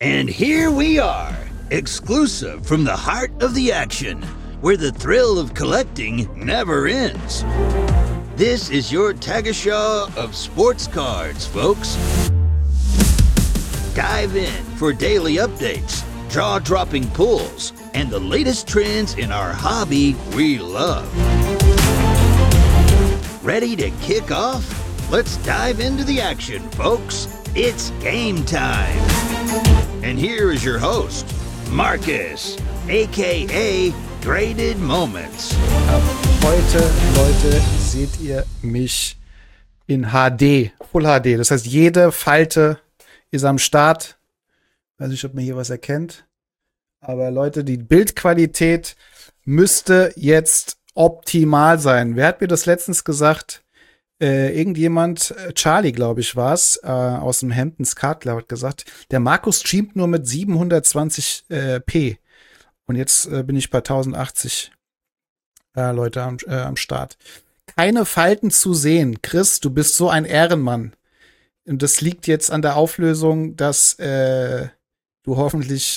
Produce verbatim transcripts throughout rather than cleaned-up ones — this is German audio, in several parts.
And here we are, exclusive from the heart of the action, where the thrill of collecting never ends. This is your Tagesschau of sports cards, folks. Dive in for daily updates, jaw-dropping pulls, and the latest trends in our hobby we love. Ready to kick off? Let's dive into the action, folks. It's game time. And here is your host, Marcus, aka Graded Moments. Ab heute, Leute, seht ihr mich in H D, Full H D. Das heißt, jede Falte ist am Start. Weiß nicht, ob man hier was erkennt. Aber Leute, die Bildqualität müsste jetzt optimal sein. Wer hat mir das letztens gesagt? Äh, irgendjemand, äh, Charlie, glaube ich, war es, äh, aus dem Hamptons Card Club hat gesagt, der Markus streamt nur mit siebenhundertzwanzig p. Und jetzt äh, bin ich bei tausendachtzig äh, Leute am, äh, am Start. Keine Falten zu sehen. Chris, du bist so ein Ehrenmann. Und das liegt jetzt an der Auflösung, dass äh, du hoffentlich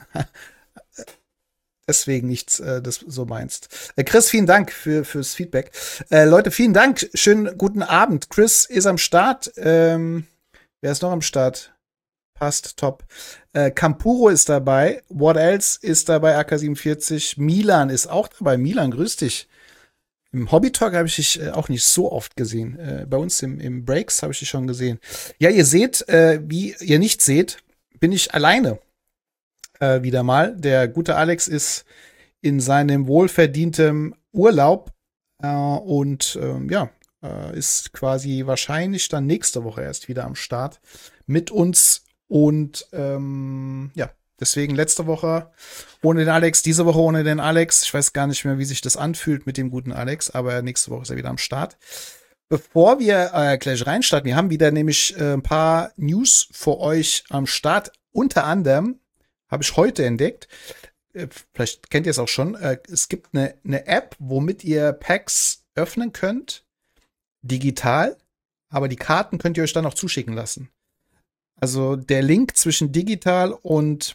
deswegen nichts äh, das so meinst. Äh, Chris, vielen Dank für fürs Feedback. Äh, Leute, vielen Dank. Schönen guten Abend. Chris ist am Start. Ähm, wer ist noch am Start? Passt, top. Äh, Campuro ist dabei. What else ist dabei? A K siebenundvierzig. Milan ist auch dabei. Milan, grüß dich. Im Hobby-Talk habe ich dich äh, auch nicht so oft gesehen. Äh, bei uns im, im Breaks habe ich dich schon gesehen. Ja, ihr seht, äh, wie ihr nicht seht, bin ich alleine. Äh, wieder mal. Der gute Alex ist in seinem wohlverdienten Urlaub äh, und äh, ja, äh, ist quasi wahrscheinlich dann nächste Woche erst wieder am Start mit uns und ähm, ja, deswegen letzte Woche ohne den Alex, diese Woche ohne den Alex. Ich weiß gar nicht mehr, wie sich das anfühlt mit dem guten Alex, aber nächste Woche ist er wieder am Start. Bevor wir äh, gleich reinstarten, wir haben wieder nämlich äh, ein paar News für euch am Start, unter anderem habe ich heute entdeckt, vielleicht kennt ihr es auch schon, es gibt eine, eine App, womit ihr Packs öffnen könnt, digital, aber die Karten könnt ihr euch dann auch zuschicken lassen. Also der Link zwischen digital und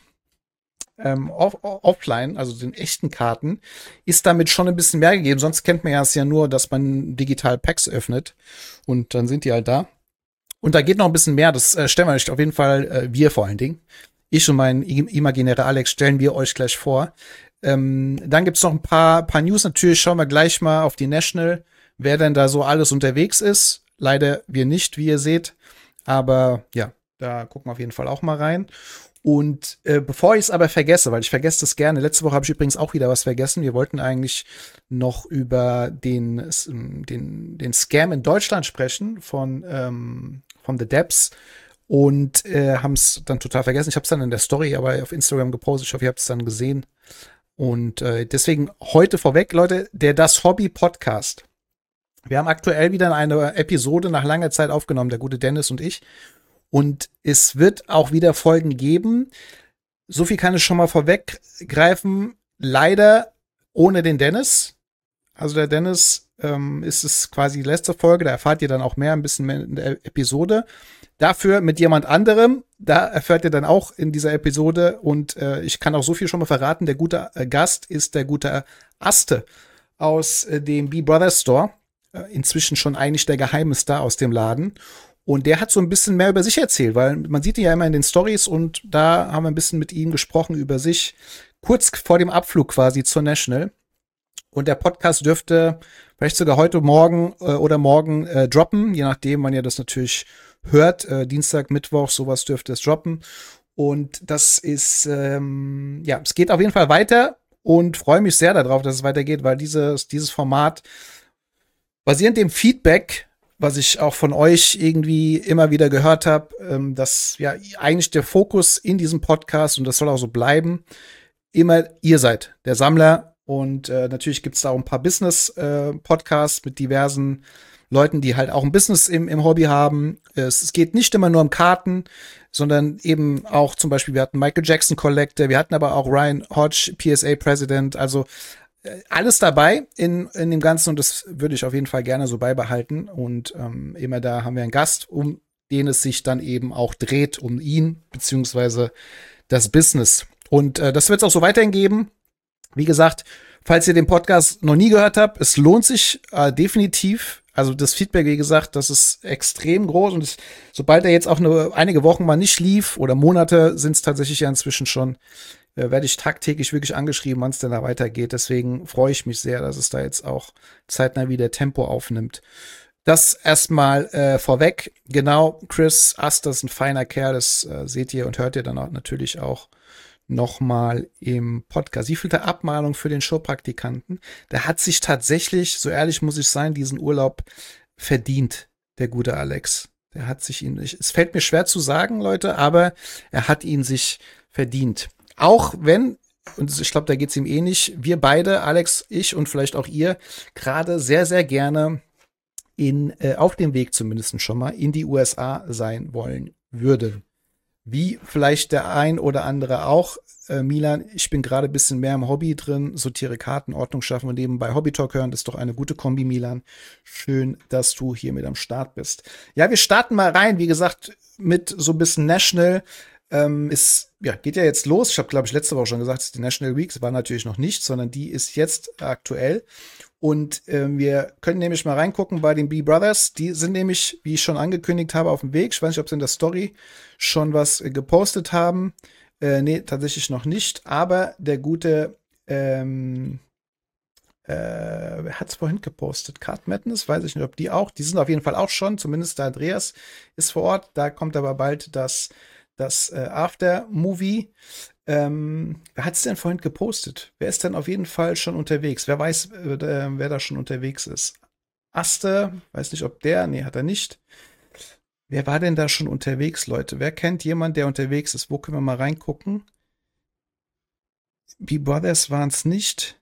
ähm, off- offline, also den echten Karten, ist damit schon ein bisschen mehr gegeben. Sonst kennt man ja es ja nur, dass man digital Packs öffnet und dann sind die halt da. Und da geht noch ein bisschen mehr, das äh, stellen wir euch auf jeden Fall, äh, wir vor allen Dingen. Ich und mein imaginärer Alex stellen wir euch gleich vor. Ähm, dann gibt's noch ein paar, paar News. Natürlich schauen wir gleich mal auf die National, wer denn da so alles unterwegs ist. Leider wir nicht, wie ihr seht. Aber ja, da gucken wir auf jeden Fall auch mal rein. Und äh, bevor ich es aber vergesse, weil ich vergesse das gerne. Letzte Woche habe ich übrigens auch wieder was vergessen. Wir wollten eigentlich noch über den, den, den Scam in Deutschland sprechen von, ähm, von The Depths. Und äh, haben es dann total vergessen. Ich habe es dann in der Story aber auf Instagram gepostet. Ich hoffe, ihr habt es dann gesehen. Und äh, deswegen heute vorweg, Leute, der Das Hobby Podcast. Wir haben aktuell wieder eine Episode nach langer Zeit aufgenommen, der gute Dennis und ich. Und es wird auch wieder Folgen geben. So viel kann ich schon mal vorweggreifen. Leider ohne den Dennis. Also der Dennis ähm, ist es quasi die letzte Folge. Da erfahrt ihr dann auch mehr, ein bisschen mehr in der Episode. Dafür mit jemand anderem, da erfährt ihr dann auch in dieser Episode und äh, ich kann auch so viel schon mal verraten, der gute äh, Gast ist der gute Aste aus äh, dem B-Brothers Store, äh, inzwischen schon eigentlich der geheime Star aus dem Laden und der hat so ein bisschen mehr über sich erzählt, weil man sieht ihn ja immer in den Stories und da haben wir ein bisschen mit ihm gesprochen über sich, kurz vor dem Abflug quasi zur National und der Podcast dürfte vielleicht sogar heute Morgen äh, oder morgen äh, droppen, je nachdem, wann ihr das natürlich hört, äh, Dienstag, Mittwoch, sowas dürfte es droppen. Und das ist, ähm, ja, es geht auf jeden Fall weiter und freue mich sehr darauf, dass es weitergeht, weil dieses, dieses Format basierend dem Feedback, was ich auch von euch irgendwie immer wieder gehört habe, ähm, dass ja eigentlich der Fokus in diesem Podcast, und das soll auch so bleiben, immer ihr seid, der Sammler. Und äh, natürlich gibt's da auch ein paar Business-Podcasts äh, mit diversen Leuten, die halt auch ein Business im, im Hobby haben. Es, es geht nicht immer nur um Karten, sondern eben auch zum Beispiel, wir hatten Michael Jackson Collector, wir hatten aber auch Ryan Hodge, P S A President, also äh, alles dabei in, in dem Ganzen und das würde ich auf jeden Fall gerne so beibehalten und ähm, immer da haben wir einen Gast, um den es sich dann eben auch dreht, um ihn, beziehungsweise das Business. Und äh, das wird es auch so weiterhin geben. Wie gesagt, falls ihr den Podcast noch nie gehört habt, es lohnt sich äh, definitiv. Also das Feedback, wie gesagt, das ist extrem groß. Und es, sobald er jetzt auch nur einige Wochen mal nicht lief oder Monate, sind es tatsächlich ja inzwischen schon, äh, werde ich tagtäglich wirklich angeschrieben, wann es denn da weitergeht. Deswegen freue ich mich sehr, dass es da jetzt auch zeitnah wieder Tempo aufnimmt. Das erstmal äh, vorweg. Genau, Chris Aster ist ein feiner Kerl, das äh, seht ihr und hört ihr dann auch natürlich auch nochmal im Podcast. Wie viel der Abmahnung für den Showpraktikanten? Der hat sich tatsächlich, so ehrlich muss ich sein, diesen Urlaub verdient, der gute Alex. Der hat sich ihn, es fällt mir schwer zu sagen, Leute, aber er hat ihn sich verdient. Auch wenn, und ich glaube, da geht es ihm ähnlich, wir beide, Alex, ich und vielleicht auch ihr, gerade sehr, sehr gerne in, äh, auf dem Weg zumindest schon mal in die U S A sein wollen würden. Wie vielleicht der ein oder andere auch. Äh, Milan, ich bin gerade ein bisschen mehr im Hobby drin, sortiere Karten, Ordnung schaffen und nebenbei Hobby-Talk hören. Das ist doch eine gute Kombi, Milan. Schön, dass du hier mit am Start bist. Ja, wir starten mal rein, wie gesagt, mit so ein bisschen National. Ähm, ist, ja, geht ja jetzt los. Ich habe, glaube ich, letzte Woche schon gesagt, es ist die National Week. Es war natürlich noch nicht, sondern die ist jetzt aktuell. Und äh, wir können nämlich mal reingucken bei den B-Brothers. Die sind nämlich, wie ich schon angekündigt habe, auf dem Weg. Ich weiß nicht, ob sie in der Story schon was äh, gepostet haben. Äh, nee, tatsächlich noch nicht. Aber der gute, ähm, äh, wer hat es vorhin gepostet? Card Madness, weiß ich nicht, ob die auch. Die sind auf jeden Fall auch schon. Zumindest der Andreas ist vor Ort. Da kommt aber bald das, das äh, After-Movie. Ähm, wer hat es denn vorhin gepostet? Wer ist denn auf jeden Fall schon unterwegs? Wer weiß, äh, wer da schon unterwegs ist? Aster, weiß nicht, ob der, nee, hat er nicht. Wer war denn da schon unterwegs, Leute? Wer kennt jemanden, der unterwegs ist? Wo können wir mal reingucken? B-Brothers waren es nicht.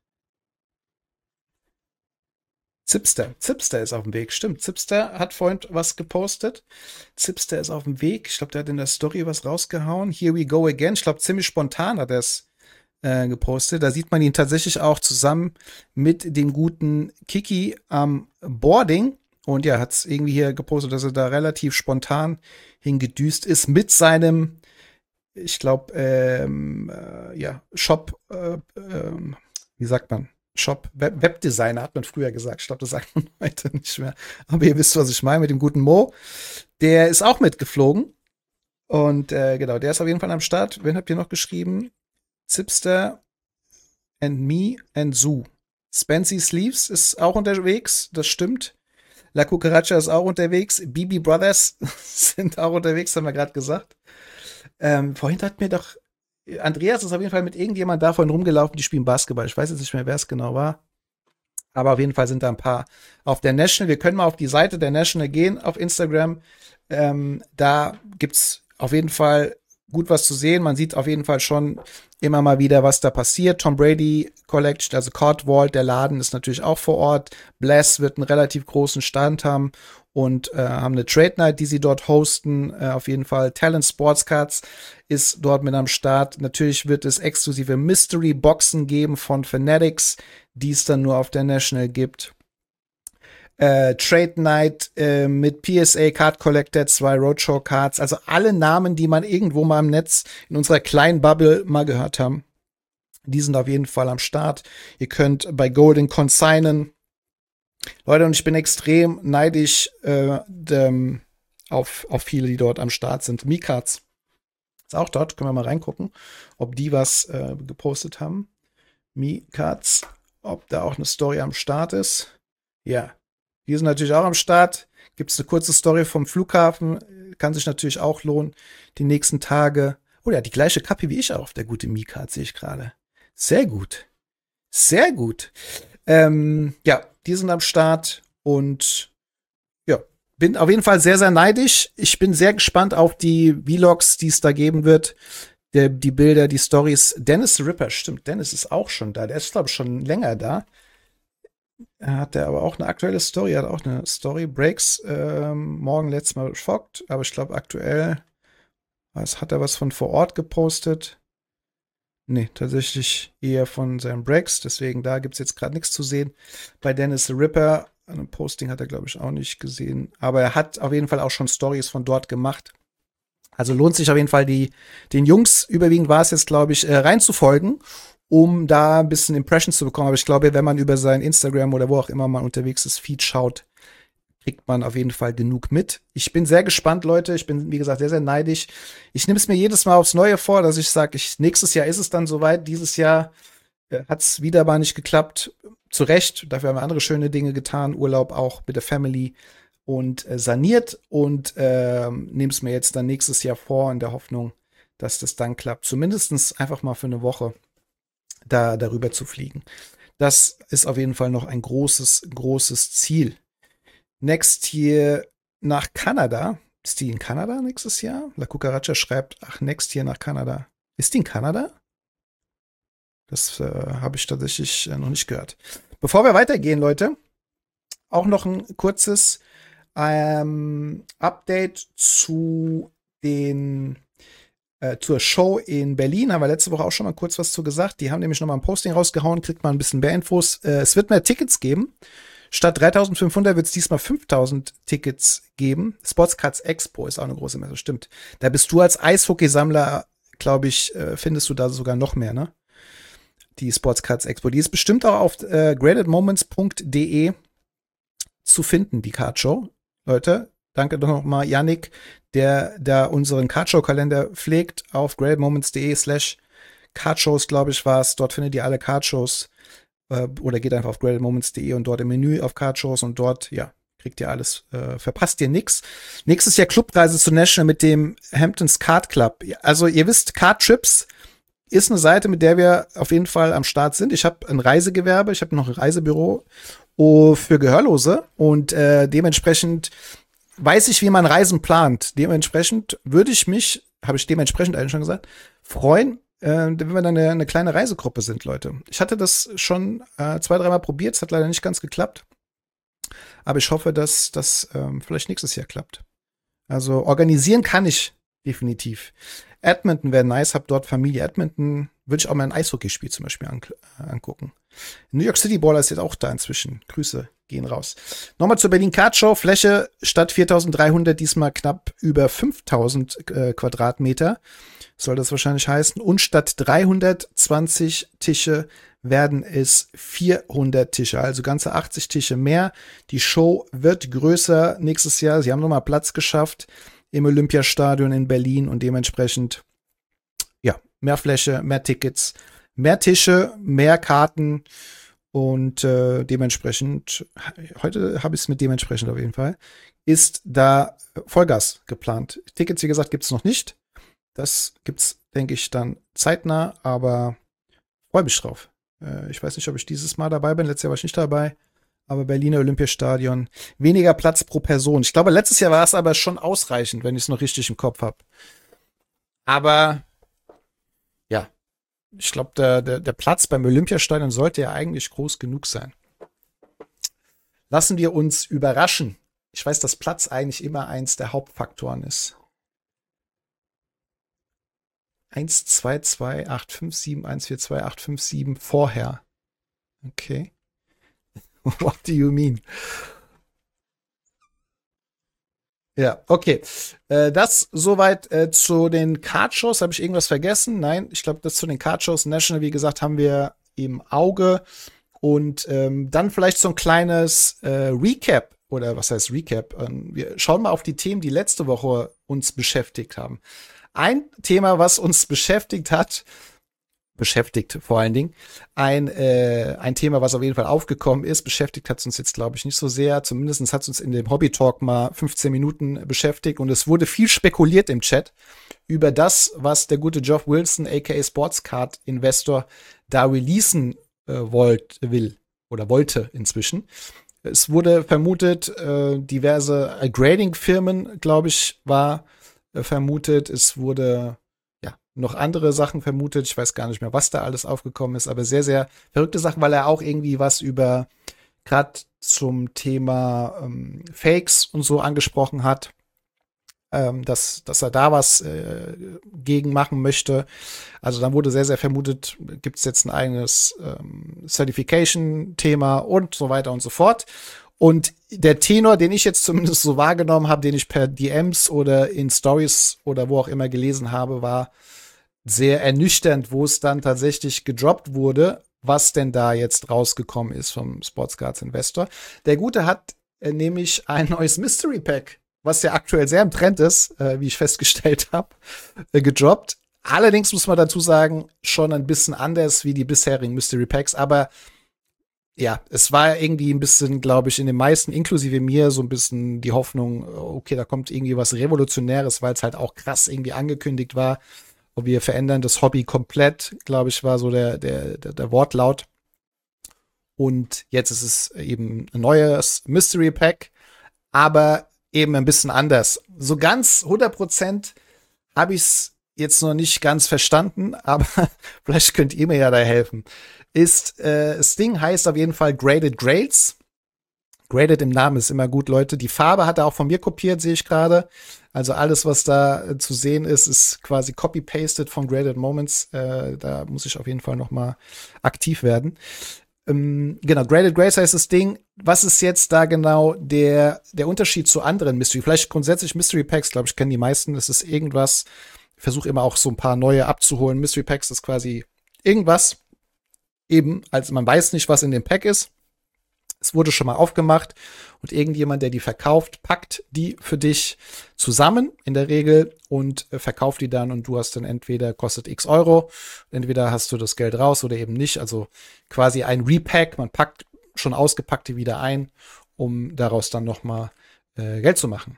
Zipster. Zipster ist auf dem Weg. Stimmt, Zipster hat vorhin was gepostet. Zipster ist auf dem Weg. Ich glaube, der hat in der Story was rausgehauen. Here we go again. Ich glaube, ziemlich spontan hat er es äh, gepostet. Da sieht man ihn tatsächlich auch zusammen mit dem guten Kiki am Boarding. Und ja, hat es irgendwie hier gepostet, dass er da relativ spontan hingedüst ist mit seinem, ich glaube, ähm, äh, ja, Shop, äh, äh, wie sagt man? Shop, Web Webdesigner hat man früher gesagt. Ich glaube, das sagt man heute nicht mehr. Aber ihr wisst, was ich meine mit dem guten Mo. Der ist auch mitgeflogen. Und äh, genau, der ist auf jeden Fall am Start. Wen habt ihr noch geschrieben? Zipster and me and Zoo. Spency Sleeves ist auch unterwegs, das stimmt. La Cucaracha ist auch unterwegs. B B Brothers sind auch unterwegs, haben wir gerade gesagt. Ähm, vorhin hat mir doch Andreas ist auf jeden Fall mit irgendjemand davon rumgelaufen, die spielen Basketball. Ich weiß jetzt nicht mehr, wer es genau war. Aber auf jeden Fall sind da ein paar auf der National. Wir können mal auf die Seite der National gehen, auf Instagram. Ähm, da gibt's auf jeden Fall gut was zu sehen. Man sieht auf jeden Fall schon immer mal wieder, was da passiert. Tom Brady Collection, also Court Vault, der Laden ist natürlich auch vor Ort. Bless wird einen relativ großen Stand haben und äh, haben eine Trade Night, die sie dort hosten. Äh, auf jeden Fall Talent Sports Cards ist dort mit am Start. Natürlich wird es exklusive Mystery Boxen geben von Fanatics, die es dann nur auf der National gibt. Äh, Trade Night äh, mit P S A Card Collector, zwei Roadshow Cards, also alle Namen, die man irgendwo mal im Netz in unserer kleinen Bubble mal gehört haben. Die sind auf jeden Fall am Start. Ihr könnt bei Golden consignen. Leute, und ich bin extrem neidisch äh, dem, auf, auf viele, die dort am Start sind. Mi-Cards ist auch dort, können wir mal reingucken, ob die was äh, gepostet haben. Mi-Cards, ob da auch eine Story am Start ist. Ja. Die sind natürlich auch am Start. Gibt es eine kurze Story vom Flughafen. Kann sich natürlich auch lohnen. Die nächsten Tage. Oh, der hat die gleiche Kappe wie ich auch, der gute Mika, sehe ich gerade. Sehr gut. Sehr gut. Ähm, ja, die sind am Start. Und ja, bin auf jeden Fall sehr, sehr neidisch. Ich bin sehr gespannt auf die Vlogs, die es da geben wird. Der, die Bilder, die Stories. Dennis the Ripper, stimmt. Dennis ist auch schon da. Der ist, glaube ich, schon länger da. Hat der aber auch eine aktuelle Story, hat auch eine Story. Breaks ähm, morgen letztes Mal schockt, aber ich glaube aktuell was, hat er was von vor Ort gepostet. Nee, tatsächlich eher von seinen Breaks, deswegen da gibt es jetzt gerade nichts zu sehen. Bei Dennis the Ripper, ein Posting hat er glaube ich auch nicht gesehen, aber er hat auf jeden Fall auch schon Stories von dort gemacht. Also lohnt sich auf jeden Fall, die, den Jungs, überwiegend war es jetzt, glaube ich, äh, reinzufolgen, um da ein bisschen Impressions zu bekommen. Aber ich glaube, wenn man über sein Instagram oder wo auch immer man unterwegs ist, Feed schaut, kriegt man auf jeden Fall genug mit. Ich bin sehr gespannt, Leute. Ich bin, wie gesagt, sehr, sehr neidisch. Ich nehme es mir jedes Mal aufs Neue vor, dass ich sage, ich, nächstes Jahr ist es dann soweit. Dieses Jahr äh, hat es wieder mal nicht geklappt. Zu Recht. Dafür haben wir andere schöne Dinge getan. Urlaub auch mit der Family und äh, saniert. Und äh, nehme es mir jetzt dann nächstes Jahr vor, in der Hoffnung, dass das dann klappt. Zumindest einfach mal für eine Woche da darüber zu fliegen. Das ist auf jeden Fall noch ein großes, großes Ziel. Next hier nach Kanada. Ist die in Kanada nächstes Jahr? La Cucaracha schreibt, ach, next hier nach Kanada. Ist die in Kanada? Das äh, habe ich tatsächlich äh, noch nicht gehört. Bevor wir weitergehen, Leute, auch noch ein kurzes ähm, Update zu den äh, zur Show in Berlin. Haben wir letzte Woche auch schon mal kurz was zu gesagt. Die haben nämlich noch mal ein Posting rausgehauen, kriegt mal ein bisschen mehr Infos. Äh, es wird mehr Tickets geben. Statt dreitausendfünfhundert wird es diesmal fünftausend Tickets geben. Sportscards Expo ist auch eine große Messe, stimmt. Da bist du als Eishockeysammler, glaube ich, äh, findest du da sogar noch mehr, ne? Die Sportscards Expo. Die ist bestimmt auch auf äh, graded moments punkt de zu finden, die Cardshow. Leute, danke doch noch mal Yannick, der da unseren Cardshow-Kalender pflegt auf graded moments punkt de slash Cardshows, glaube ich, war es. Dort findet ihr alle Cardshows. Oder geht einfach auf graded moments punkt de und dort im Menü auf Cardshows und dort, ja, kriegt ihr alles, äh, verpasst ihr nix. Nächstes Jahr Clubreise zu National mit dem Hamptons Card Club. Also ihr wisst, Card Trips ist eine Seite, mit der wir auf jeden Fall am Start sind. Ich habe ein Reisegewerbe, ich habe noch ein Reisebüro für Gehörlose und äh, dementsprechend weiß ich, wie man Reisen plant. Dementsprechend würde ich mich, habe ich dementsprechend eigentlich schon gesagt, freuen, wenn wir dann eine, eine kleine Reisegruppe sind, Leute. Ich hatte das schon äh, zwei, dreimal probiert, es hat leider nicht ganz geklappt. Aber ich hoffe, dass das ähm, vielleicht nächstes Jahr klappt. Also organisieren kann ich definitiv. Edmonton wäre nice, hab dort Familie. Edmonton würde ich auch mal ein Eishockeyspiel zum Beispiel an, äh, angucken. New York City Baller ist jetzt auch da inzwischen. Grüße gehen raus. Nochmal zur Berlin Card Show. Fläche statt viertausenddreihundert, diesmal knapp über fünftausend äh, Quadratmeter. Soll das wahrscheinlich heißen. Und statt dreihundertzwanzig Tische werden es vierhundert Tische, also ganze achtzig Tische mehr. Die Show wird größer nächstes Jahr. Sie haben nochmal Platz geschafft im Olympiastadion in Berlin und dementsprechend, ja, mehr Fläche, mehr Tickets, mehr Tische, mehr Karten und äh, dementsprechend, heute habe ich es mit dementsprechend auf jeden Fall, ist da Vollgas geplant. Tickets, wie gesagt, gibt es noch nicht. Das gibt's, denke ich, dann zeitnah, aber freue mich drauf. Äh, ich weiß nicht, ob ich dieses Mal dabei bin. Letztes Jahr war ich nicht dabei. Aber Berliner Olympiastadion, weniger Platz pro Person. Ich glaube, letztes Jahr war es aber schon ausreichend, wenn ich es noch richtig im Kopf habe. Aber ja, ich glaube, der, der, der Platz beim Olympiastadion sollte ja eigentlich groß genug sein. Lassen wir uns überraschen. Ich weiß, dass Platz eigentlich immer eins der Hauptfaktoren ist. eins zwei zwei acht fünf sieben eins vier zwei acht fünf sieben vorher. Okay. What do you mean? Ja, okay. Äh, das soweit äh, zu den Cardshows. Habe ich irgendwas vergessen? Nein, ich glaube, das zu den Cardshows. National, wie gesagt, haben wir im Auge. Und ähm, dann vielleicht so ein kleines äh, Recap. Oder was heißt Recap? Ähm, wir schauen mal auf die Themen, die letzte Woche uns beschäftigt haben. Ein Thema, was uns beschäftigt hat, beschäftigt vor allen Dingen, ein, äh, ein Thema, was auf jeden Fall aufgekommen ist, beschäftigt hat es uns jetzt, glaube ich, nicht so sehr. Zumindest hat es uns in dem Hobby-Talk mal fünfzehn Minuten beschäftigt und es wurde viel spekuliert im Chat über das, was der gute Geoff Wilson, aka Sportscard Investor, da releasen äh, wollt, will oder wollte inzwischen. Es wurde vermutet, äh, diverse Grading-Firmen, glaube ich, war vermutet. Es wurde ja noch andere Sachen vermutet. Ich weiß gar nicht mehr, was da alles aufgekommen ist, aber sehr, sehr verrückte Sachen, weil er auch irgendwie was über gerade zum Thema ähm, Fakes und so angesprochen hat, ähm, dass, dass er da was äh, gegen machen möchte. Also dann wurde sehr, sehr vermutet, gibt es jetzt ein eigenes ähm, Certification-Thema und so weiter und so fort. Und der Tenor, den ich jetzt zumindest so wahrgenommen habe, den ich per D Ms oder in Stories oder wo auch immer gelesen habe, war sehr ernüchternd, wo es dann tatsächlich gedroppt wurde, was denn da jetzt rausgekommen ist vom Sports Cards Investor. Der Gute hat äh, nämlich ein neues Mystery Pack, was ja aktuell sehr im Trend ist, äh, wie ich festgestellt habe, äh, gedroppt. Allerdings muss man dazu sagen, schon ein bisschen anders wie die bisherigen Mystery Packs, aber ja, es war irgendwie ein bisschen, glaube ich, in den meisten, inklusive mir, so ein bisschen die Hoffnung, okay, da kommt irgendwie was Revolutionäres, weil es halt auch krass irgendwie angekündigt war. Und wir verändern das Hobby komplett, glaube ich, war so der, der, der, der Wortlaut. Und jetzt ist es eben ein neues Mystery Pack, aber eben ein bisschen anders. So ganz hundert Prozent habe ich es jetzt noch nicht ganz verstanden, aber vielleicht könnt ihr mir ja da helfen. Ist, äh, das Ding heißt auf jeden Fall Graded Grails. Graded im Namen ist immer gut, Leute. Die Farbe hat er auch von mir kopiert, sehe ich gerade. Also alles, was da äh, zu sehen ist, ist quasi copy-pasted von Graded Moments. Äh, da muss ich auf jeden Fall noch mal aktiv werden. Ähm, genau, Graded Grails heißt das Ding. Was ist jetzt da genau der, der Unterschied zu anderen Mystery? Vielleicht grundsätzlich Mystery Packs, glaube ich, kennen die meisten. Das ist irgendwas, ich versuche immer auch so ein paar neue abzuholen. Mystery Packs ist quasi irgendwas, eben, also man weiß nicht, was in dem Pack ist. Es wurde schon mal aufgemacht und irgendjemand, der die verkauft, packt die für dich zusammen in der Regel und äh, verkauft die dann und du hast dann entweder kostet x Euro, entweder hast du das Geld raus oder eben nicht. Also quasi ein Repack, man packt schon ausgepackte wieder ein, um daraus dann noch mal äh, Geld zu machen.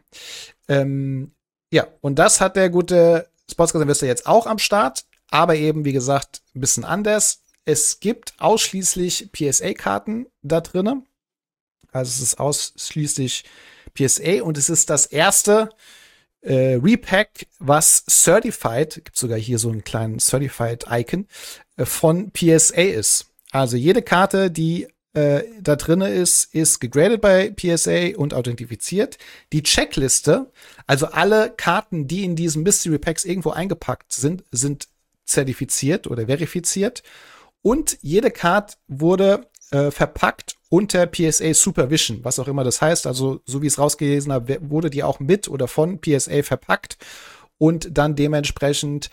Ähm, ja, und das hat der gute Sports Cards Investor jetzt auch am Start, aber eben, wie gesagt, ein bisschen anders. Es gibt ausschließlich P S A-Karten da drinnen. Also es ist ausschließlich P S A und es ist das erste äh, Repack, was Certified, gibt sogar hier so einen kleinen Certified-Icon, äh, von P S A ist. Also jede Karte, die äh, da drinne ist, ist gegradet bei P S A und authentifiziert. Die Checkliste, also alle Karten, die in diesen Mystery Packs irgendwo eingepackt sind, sind zertifiziert oder verifiziert. Und jede Card wurde äh, verpackt unter P S A Supervision, was auch immer das heißt. Also, so wie ich es rausgelesen habe, wurde die auch mit oder von P S A verpackt und dann dementsprechend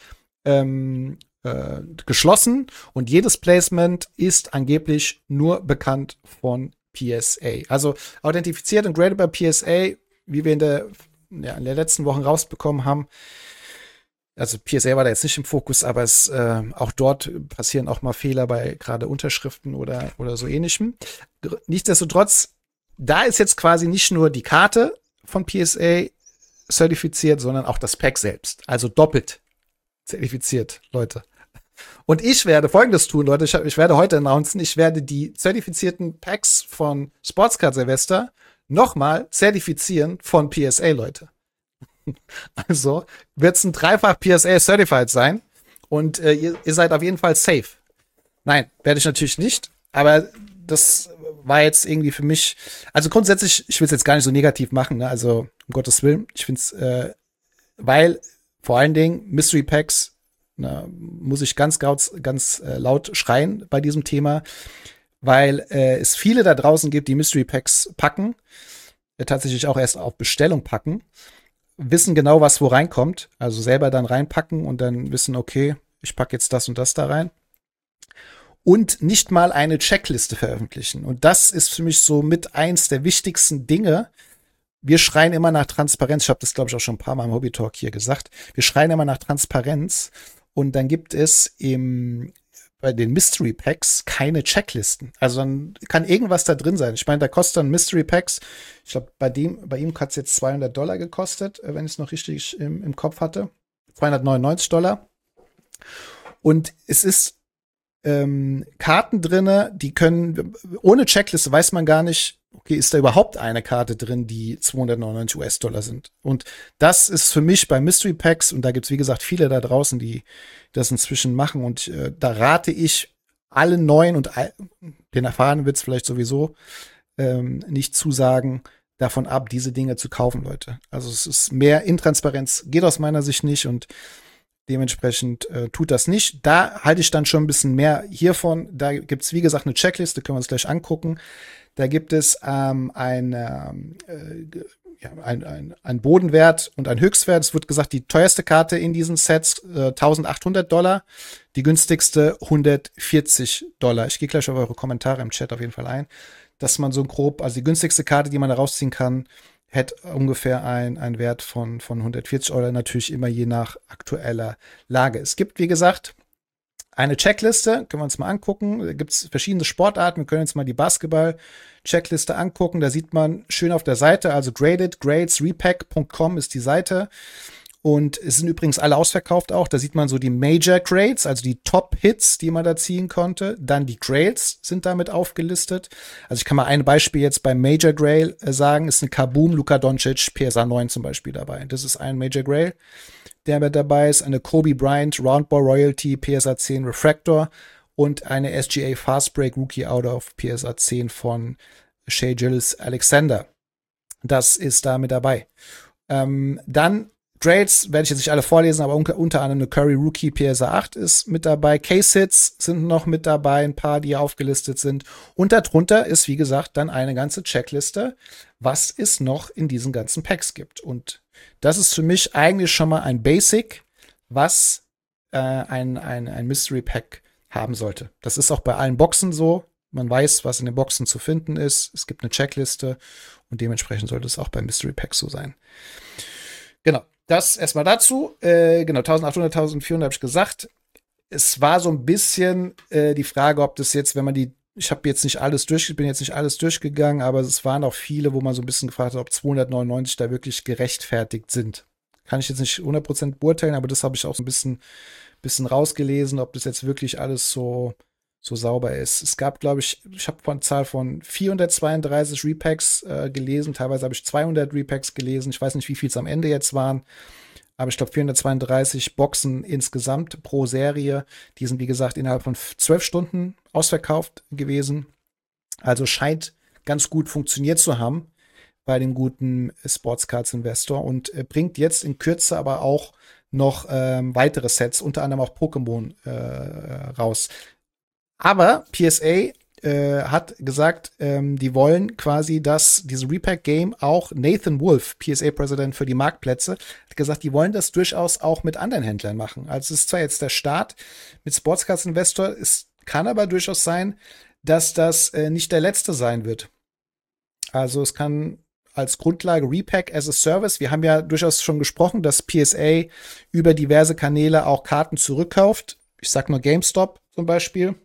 ähm, äh, geschlossen. Und jedes Placement ist angeblich nur bekannt von P S A. Also authentifiziert und graded bei P S A, wie wir in der, ja, in der letzten Woche rausbekommen haben. Also P S A war da jetzt nicht im Fokus, aber es äh, auch dort passieren auch mal Fehler bei gerade Unterschriften oder oder so ähnlichem. Nichtsdestotrotz, da ist jetzt quasi nicht nur die Karte von P S A zertifiziert, sondern auch das Pack selbst. Also doppelt zertifiziert, Leute. Und ich werde Folgendes tun, Leute. Ich, hab, ich werde heute announcen, ich werde die zertifizierten Packs von Sports Cards Investor nochmal zertifizieren von P S A, Leute. Also wird es ein dreifach P S A Certified sein und äh, ihr, ihr seid auf jeden Fall safe. Nein, werde ich natürlich nicht, aber das war jetzt irgendwie für mich, also grundsätzlich, ich will es jetzt gar nicht so negativ machen, ne? Also um Gottes Willen, ich finde es, äh, weil vor allen Dingen Mystery Packs, na, muss ich ganz, ganz, ganz äh, laut schreien bei diesem Thema, weil äh, es viele da draußen gibt, die Mystery Packs packen, äh, tatsächlich auch erst auf Bestellung packen, wissen genau, was wo reinkommt, also selber dann reinpacken und dann wissen, okay, ich packe jetzt das und das da rein und nicht mal eine Checkliste veröffentlichen. Und das ist für mich so mit eins der wichtigsten Dinge. Wir schreien immer nach Transparenz. Ich habe das, glaube ich, auch schon ein paar Mal im Hobby Talk hier gesagt. Wir schreien immer nach Transparenz und dann gibt es im bei den Mystery Packs keine Checklisten. Also dann kann irgendwas da drin sein. Ich meine, da kostet dann Mystery Packs, ich glaube, bei dem, bei ihm hat es jetzt zweihundert Dollar gekostet, wenn ich es noch richtig im, im Kopf hatte. zweihundertneunundneunzig Dollar. Und es ist ähm, Karten drinne, die können, ohne Checkliste weiß man gar nicht, okay, ist da überhaupt eine Karte drin, die zweihundertneunundneunzig US-Dollar sind. Und das ist für mich bei Mystery Packs, und da gibt's wie gesagt viele da draußen, die das inzwischen machen. Und äh, da rate ich allen Neuen und all, den Erfahrenen wird's vielleicht sowieso ähm, nicht zusagen, davon ab, diese Dinge zu kaufen, Leute. Also es ist mehr Intransparenz, geht aus meiner Sicht nicht. Und Dementsprechend äh, tut das nicht. Da halte ich dann schon ein bisschen mehr hiervon. Da gibt es, wie gesagt, eine Checkliste, können wir uns gleich angucken. Da gibt es ähm, ein, ähm, äh, ja, ein, ein, ein Bodenwert und ein Höchstwert. Es wird gesagt, die teuerste Karte in diesen Sets äh, eintausendachthundert Dollar, die günstigste hundertvierzig Dollar. Ich gehe gleich auf eure Kommentare im Chat auf jeden Fall ein, dass man so grob, also die günstigste Karte, die man da rausziehen kann, hätte ungefähr ein, ein Wert von, von hundertvierzig Euro, natürlich immer je nach aktueller Lage. Es gibt, wie gesagt, eine Checkliste, können wir uns mal angucken. Da gibt es verschiedene Sportarten. Wir können uns mal die Basketball-Checkliste angucken. Da sieht man schön auf der Seite, also graded, grades, repack punkt com ist die Seite. Und es sind übrigens alle ausverkauft auch. Da sieht man so die Major Grades, also die Top-Hits, die man da ziehen konnte. Dann die Grails sind damit aufgelistet. Also ich kann mal ein Beispiel jetzt beim Major Grail äh, sagen, ist ein Kaboom, Luka Doncic, P S A neun zum Beispiel dabei. Das ist ein Major Grail, der mit dabei ist. Eine Kobe Bryant, Roundball Royalty, P S A zehn Refractor und eine S G A Fast Break Rookie Out of P S A zehn von Shai Gilgeous-Alexander. Das ist da mit dabei. Ähm, dann Grades werde ich jetzt nicht alle vorlesen, aber unter, unter anderem eine Curry Rookie P S A acht ist mit dabei. Case-Hits sind noch mit dabei, ein paar, die hier aufgelistet sind. Und darunter ist, wie gesagt, dann eine ganze Checkliste, was es noch in diesen ganzen Packs gibt. Und das ist für mich eigentlich schon mal ein Basic, was äh, ein, ein, ein Mystery Pack haben sollte. Das ist auch bei allen Boxen so. Man weiß, was in den Boxen zu finden ist. Es gibt eine Checkliste und dementsprechend sollte es auch bei Mystery Packs so sein. Genau. Das erstmal dazu. Äh, genau, eintausendachthundert, eintausendvierhundert habe ich gesagt. Es war so ein bisschen äh, die Frage, ob das jetzt, wenn man die, ich habe jetzt nicht alles durch, ich bin jetzt nicht alles durchgegangen, aber es waren auch viele, wo man so ein bisschen gefragt hat, ob zweihundertneunundneunzig da wirklich gerechtfertigt sind. Kann ich jetzt nicht hundert Prozent beurteilen, aber das habe ich auch so ein bisschen, bisschen rausgelesen, ob das jetzt wirklich alles so so sauber ist. Es gab, glaube ich, ich habe von Zahl von vierhundertzweiunddreißig Repacks äh, gelesen, teilweise habe ich zweihundert Repacks gelesen, ich weiß nicht, wie viel es am Ende jetzt waren, aber ich glaube vierhundertzweiunddreißig Boxen insgesamt pro Serie, die sind, wie gesagt, innerhalb von zwölf Stunden ausverkauft gewesen, also scheint ganz gut funktioniert zu haben bei dem guten Sports Cards Investor und äh, bringt jetzt in Kürze aber auch noch ähm, weitere Sets, unter anderem auch Pokémon äh, raus. Aber P S A äh, hat gesagt, ähm, die wollen quasi, dass diese Repack-Game auch Nathan Wolf, P S A-Präsident für die Marktplätze, hat gesagt, die wollen das durchaus auch mit anderen Händlern machen. Also es ist zwar jetzt der Start mit Sportscards Investor, es kann aber durchaus sein, dass das äh, nicht der letzte sein wird. Also es kann als Grundlage Repack as a Service. Wir haben ja durchaus schon gesprochen, dass P S A über diverse Kanäle auch Karten zurückkauft. Ich sag nur GameStop zum Beispiel.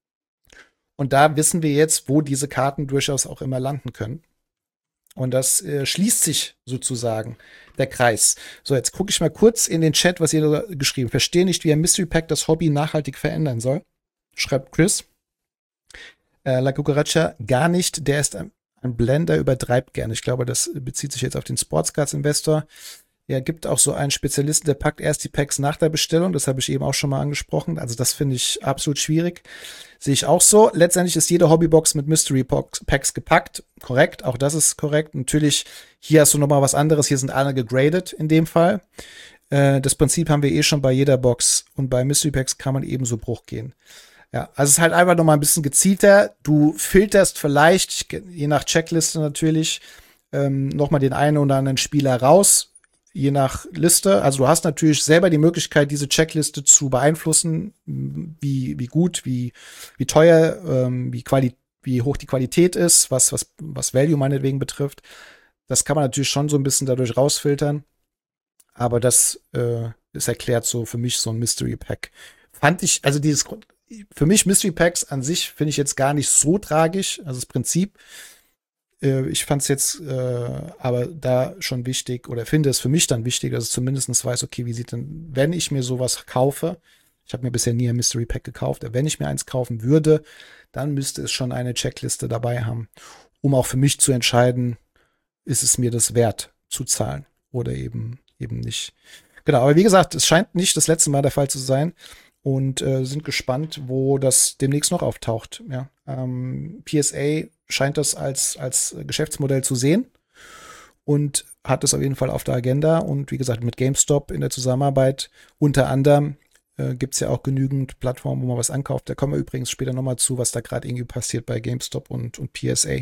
Und da wissen wir jetzt, wo diese Karten durchaus auch immer landen können. Und das äh, schließt sich sozusagen der Kreis. So, jetzt gucke ich mal kurz in den Chat, was ihr da geschrieben habt. Verstehe nicht, wie ein Mystery Pack das Hobby nachhaltig verändern soll. Schreibt Chris. Äh, La Cucaracha, gar nicht. Der ist ein, ein Blender, übertreibt gerne. Ich glaube, das bezieht sich jetzt auf den Sports Cards Investor. Ja, gibt auch so einen Spezialisten, der packt erst die Packs nach der Bestellung. Das habe ich eben auch schon mal angesprochen. Also das finde ich absolut schwierig. Sehe ich auch so. Letztendlich ist jede Hobbybox mit Mystery Packs gepackt. Korrekt, auch das ist korrekt. Natürlich, hier hast du noch mal was anderes. Hier sind alle gegradet in dem Fall. Äh, das Prinzip haben wir eh schon bei jeder Box. Und bei Mystery Packs kann man ebenso Bruch gehen. Ja, also es ist halt einfach noch mal ein bisschen gezielter. Du filterst vielleicht, je nach Checkliste natürlich, ähm, noch mal den einen oder anderen Spieler raus. Je nach Liste. Also du hast natürlich selber die Möglichkeit, diese Checkliste zu beeinflussen, wie, wie gut, wie, wie teuer, ähm, wie, quali- wie hoch die Qualität ist, was, was, was Value meinetwegen betrifft. Das kann man natürlich schon so ein bisschen dadurch rausfiltern. Aber das äh, ist erklärt so für mich so ein Mystery Pack. Fand ich, also dieses, für mich Mystery Packs an sich finde ich jetzt gar nicht so tragisch. Also das Prinzip. Ich fand es jetzt äh, aber da schon wichtig oder finde es für mich dann wichtig, dass ich zumindest weiß, okay, wie sieht denn, wenn ich mir sowas kaufe, ich habe mir bisher nie ein Mystery Pack gekauft, aber wenn ich mir eins kaufen würde, dann müsste es schon eine Checkliste dabei haben, um auch für mich zu entscheiden, ist es mir das wert zu zahlen oder eben eben nicht. Genau, aber wie gesagt, es scheint nicht das letzte Mal der Fall zu sein und äh, sind gespannt, wo das demnächst noch auftaucht. Ja, ähm, P S A scheint das als, als Geschäftsmodell zu sehen. und hat es auf jeden Fall auf der Agenda. Und wie gesagt, mit GameStop in der Zusammenarbeit unter anderem äh, gibt es ja auch genügend Plattformen, wo man was ankauft. Da kommen wir übrigens später nochmal zu, was da gerade irgendwie passiert bei GameStop und, und P S A.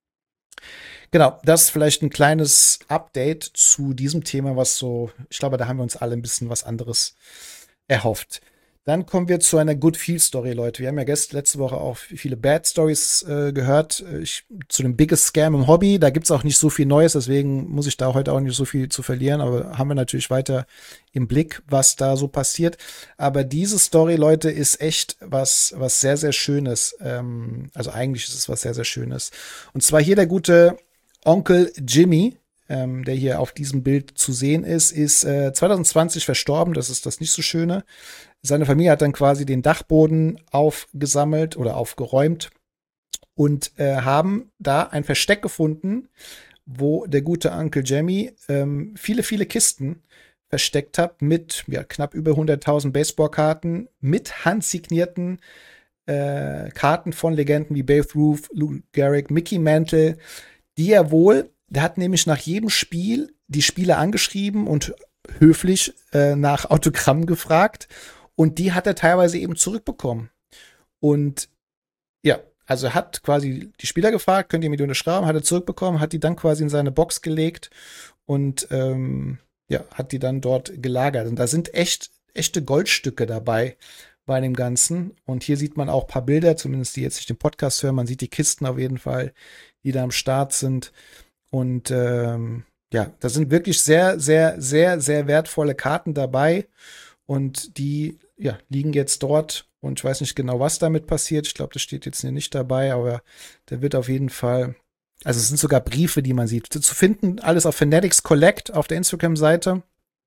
Genau, das ist vielleicht ein kleines Update zu diesem Thema, was so, ich glaube, da haben wir uns alle ein bisschen was anderes erhofft. Dann kommen wir zu einer Good Feel Story, Leute. Wir haben ja gestern letzte Woche auch viele Bad Stories äh, gehört. Ich, zu dem Biggest Scam im Hobby, da gibt's auch nicht so viel Neues, deswegen muss ich da heute auch nicht so viel zu verlieren, aber haben wir natürlich weiter im Blick, was da so passiert. Aber diese Story, Leute, ist echt was, was sehr, sehr Schönes. Ähm, also eigentlich ist es was sehr, sehr Schönes. Und zwar hier der gute Onkel Jimmy, ähm, der hier auf diesem Bild zu sehen ist, ist äh, zwanzig zwanzig verstorben. Das ist das nicht so Schöne. Seine Familie hat dann quasi den Dachboden aufgesammelt oder aufgeräumt und äh, haben da ein Versteck gefunden, wo der gute Onkel Jimmy ähm, viele, viele Kisten versteckt hat mit ja, knapp über hunderttausend Baseballkarten, mit handsignierten äh, Karten von Legenden wie Babe Ruth, Lou Gehrig, Mickey Mantle, die er wohl, der hat nämlich nach jedem Spiel die Spieler angeschrieben und höflich äh, nach Autogramm gefragt. Und die hat er teilweise eben zurückbekommen. Und ja, also er hat quasi die Spieler gefragt, könnt ihr mir die unterschreiben, hat er zurückbekommen, hat die dann quasi in seine Box gelegt und ähm, ja, hat die dann dort gelagert. Und da sind echt, echte Goldstücke dabei bei dem Ganzen. Und hier sieht man auch ein paar Bilder, zumindest die jetzt nicht den Podcast hören. Man sieht die Kisten auf jeden Fall, die da am Start sind. Und ähm, ja, da sind wirklich sehr, sehr, sehr, sehr wertvolle Karten dabei. Und die ja, liegen jetzt dort und ich weiß nicht genau, was damit passiert. Ich glaube, das steht jetzt hier nicht dabei, aber da wird auf jeden Fall, also es sind sogar Briefe, die man sieht. Zu finden, alles auf Fanatics Collect auf der Instagram-Seite.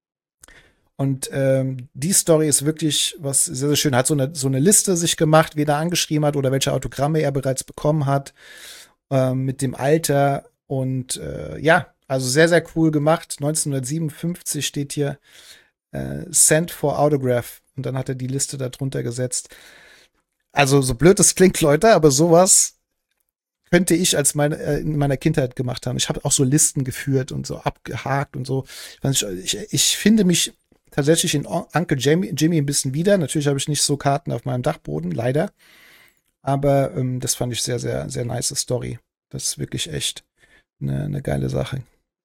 Und ähm, die Story ist wirklich was sehr, sehr schön. Er hat so eine, so eine Liste sich gemacht, wen er angeschrieben hat oder welche Autogramme er bereits bekommen hat, ähm, mit dem Alter. Und äh, ja, also sehr, sehr cool gemacht. neunzehnhundertsiebenundfünfzig steht hier äh, Sent for Autograph. Und dann hat er die Liste da drunter gesetzt. Also so blöd es klingt, Leute, aber sowas könnte ich als meine, äh, in meiner Kindheit gemacht haben. Ich habe auch so Listen geführt und so abgehakt und so. Ich, ich, ich finde mich tatsächlich in Onkel Jimmy, Jimmy ein bisschen wieder. Natürlich habe ich nicht so Karten auf meinem Dachboden, leider. Aber ähm, das fand ich sehr, sehr, sehr nice Story. Das ist wirklich echt eine, eine geile Sache.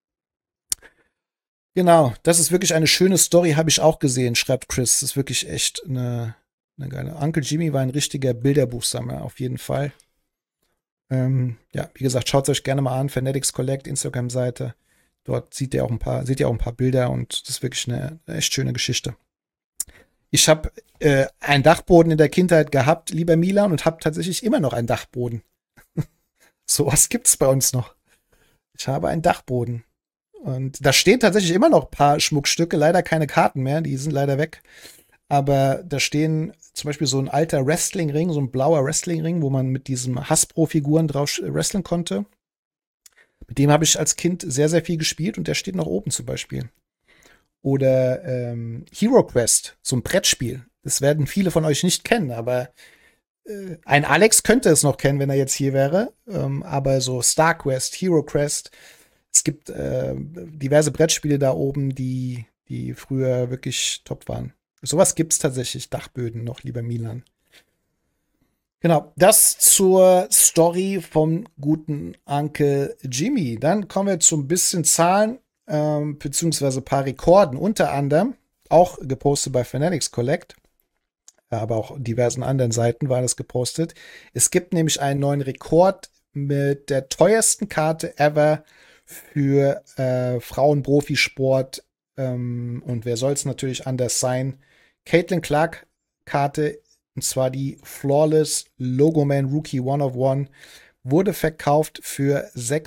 Genau, das ist wirklich eine schöne Story, habe ich auch gesehen, schreibt Chris. Das ist wirklich echt eine, eine geile. Onkel Jimmy war ein richtiger Bilderbuchsammler, auf jeden Fall. Ähm, ja, wie gesagt, schaut es euch gerne mal an, Fanatics Collect, Instagram-Seite. Dort seht ihr auch ein paar, seht ihr auch ein paar Bilder und das ist wirklich eine, eine echt schöne Geschichte. Ich habe äh, einen Dachboden in der Kindheit gehabt, lieber Milan, und habe tatsächlich immer noch einen Dachboden. Sowas gibt's bei uns noch. Ich habe einen Dachboden. Und da stehen tatsächlich immer noch ein paar Schmuckstücke, leider keine Karten mehr, die sind leider weg. Aber da stehen zum Beispiel so ein alter Wrestlingring, so ein blauer Wrestlingring, wo man mit diesen Hasbro-Figuren drauf wresteln konnte. Mit dem habe ich als Kind sehr, sehr viel gespielt und der steht noch oben zum Beispiel. Oder ähm, Hero Quest, so ein Brettspiel. Das werden viele von euch nicht kennen, aber äh, ein Alex könnte es noch kennen, wenn er jetzt hier wäre. Ähm, aber so Star Quest, Hero Quest, es gibt äh, diverse Brettspiele da oben, die, die früher wirklich top waren. Sowas gibt's tatsächlich, Dachböden noch, lieber Milan. Genau, das zur Story vom guten Onkel Jimmy. Dann kommen wir zu ein bisschen Zahlen, ähm, beziehungsweise ein paar Rekorden. Unter anderem, auch gepostet bei Fanatics Collect, aber auch diversen anderen Seiten war das gepostet. Es gibt nämlich einen neuen Rekord mit der teuersten Karte ever für äh, Frauen-Profisport. Ähm, und wer soll es natürlich anders sein? Caitlin Clark Karte, und zwar die Flawless Logoman Rookie One of One, wurde verkauft für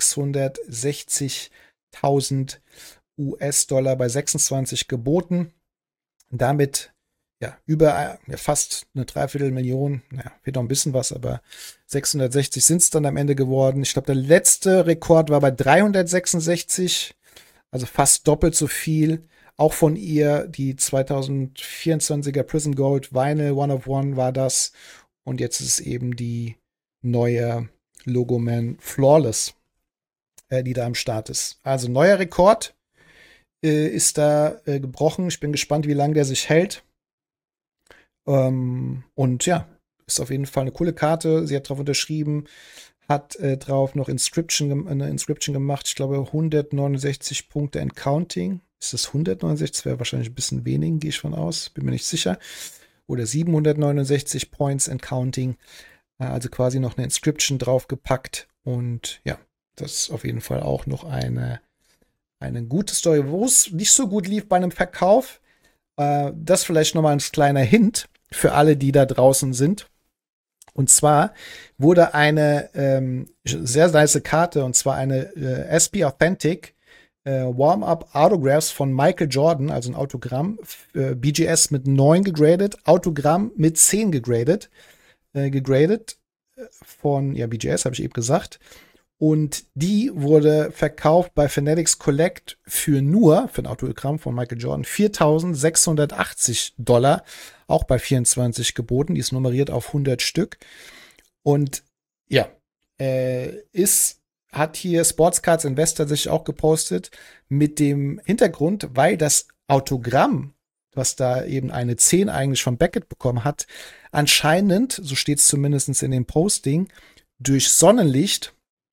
sechshundertsechzigtausend U S-Dollar bei sechsundzwanzig geboten. Damit ja über ja, fast eine Dreiviertelmillion, naja, wird noch ein bisschen was, aber sechshundertsechzig sind es dann am Ende geworden. Ich glaube, der letzte Rekord war bei dreihundertsechsundsechzig, also fast doppelt so viel. Auch von ihr, die zweitausendvierundzwanziger Prism Gold Vinyl One of One war das. Und jetzt ist es eben die neue Logoman Flawless. äh, die da am Start ist. Also neuer Rekord äh, ist da äh, gebrochen. Ich bin gespannt, wie lange der sich hält. Ähm, und ja, ist auf jeden Fall eine coole Karte. Sie hat drauf unterschrieben, hat äh, drauf noch Inscription, eine Inscription gemacht. Ich glaube hundertneunundsechzig Punkte and counting. Ist das hundertneunundsechzig? Das wäre wahrscheinlich ein bisschen wenig, gehe ich von aus. Bin mir nicht sicher. Oder siebenhundertneunundsechzig Points and counting. Äh, also quasi noch eine Inscription draufgepackt. Und ja, das ist auf jeden Fall auch noch eine, eine gute Story. Wo es nicht so gut lief bei einem Verkauf, äh, das vielleicht nochmal ein kleiner Hint für alle, die da draußen sind. Und zwar wurde eine ähm, sehr nice Karte, und zwar eine äh, S P Authentic äh, Warm-Up Autographs von Michael Jordan, also ein Autogramm, äh, B G S mit neun gegradet, Autogramm mit zehn gegradet, äh, gegradet von, ja, B G S, habe ich eben gesagt. Und die wurde verkauft bei Fanatics Collect für nur, für ein Autogramm von Michael Jordan, viertausendsechshundertachtzig Dollar, auch bei vierundzwanzig geboten. Die ist nummeriert auf hundert Stück. Und ja, äh, ist, hat hier Sportscards Investor sich auch gepostet mit dem Hintergrund, weil das Autogramm, was da eben eine zehn eigentlich von Beckett bekommen hat, anscheinend, so steht es zumindest in dem Posting, durch Sonnenlicht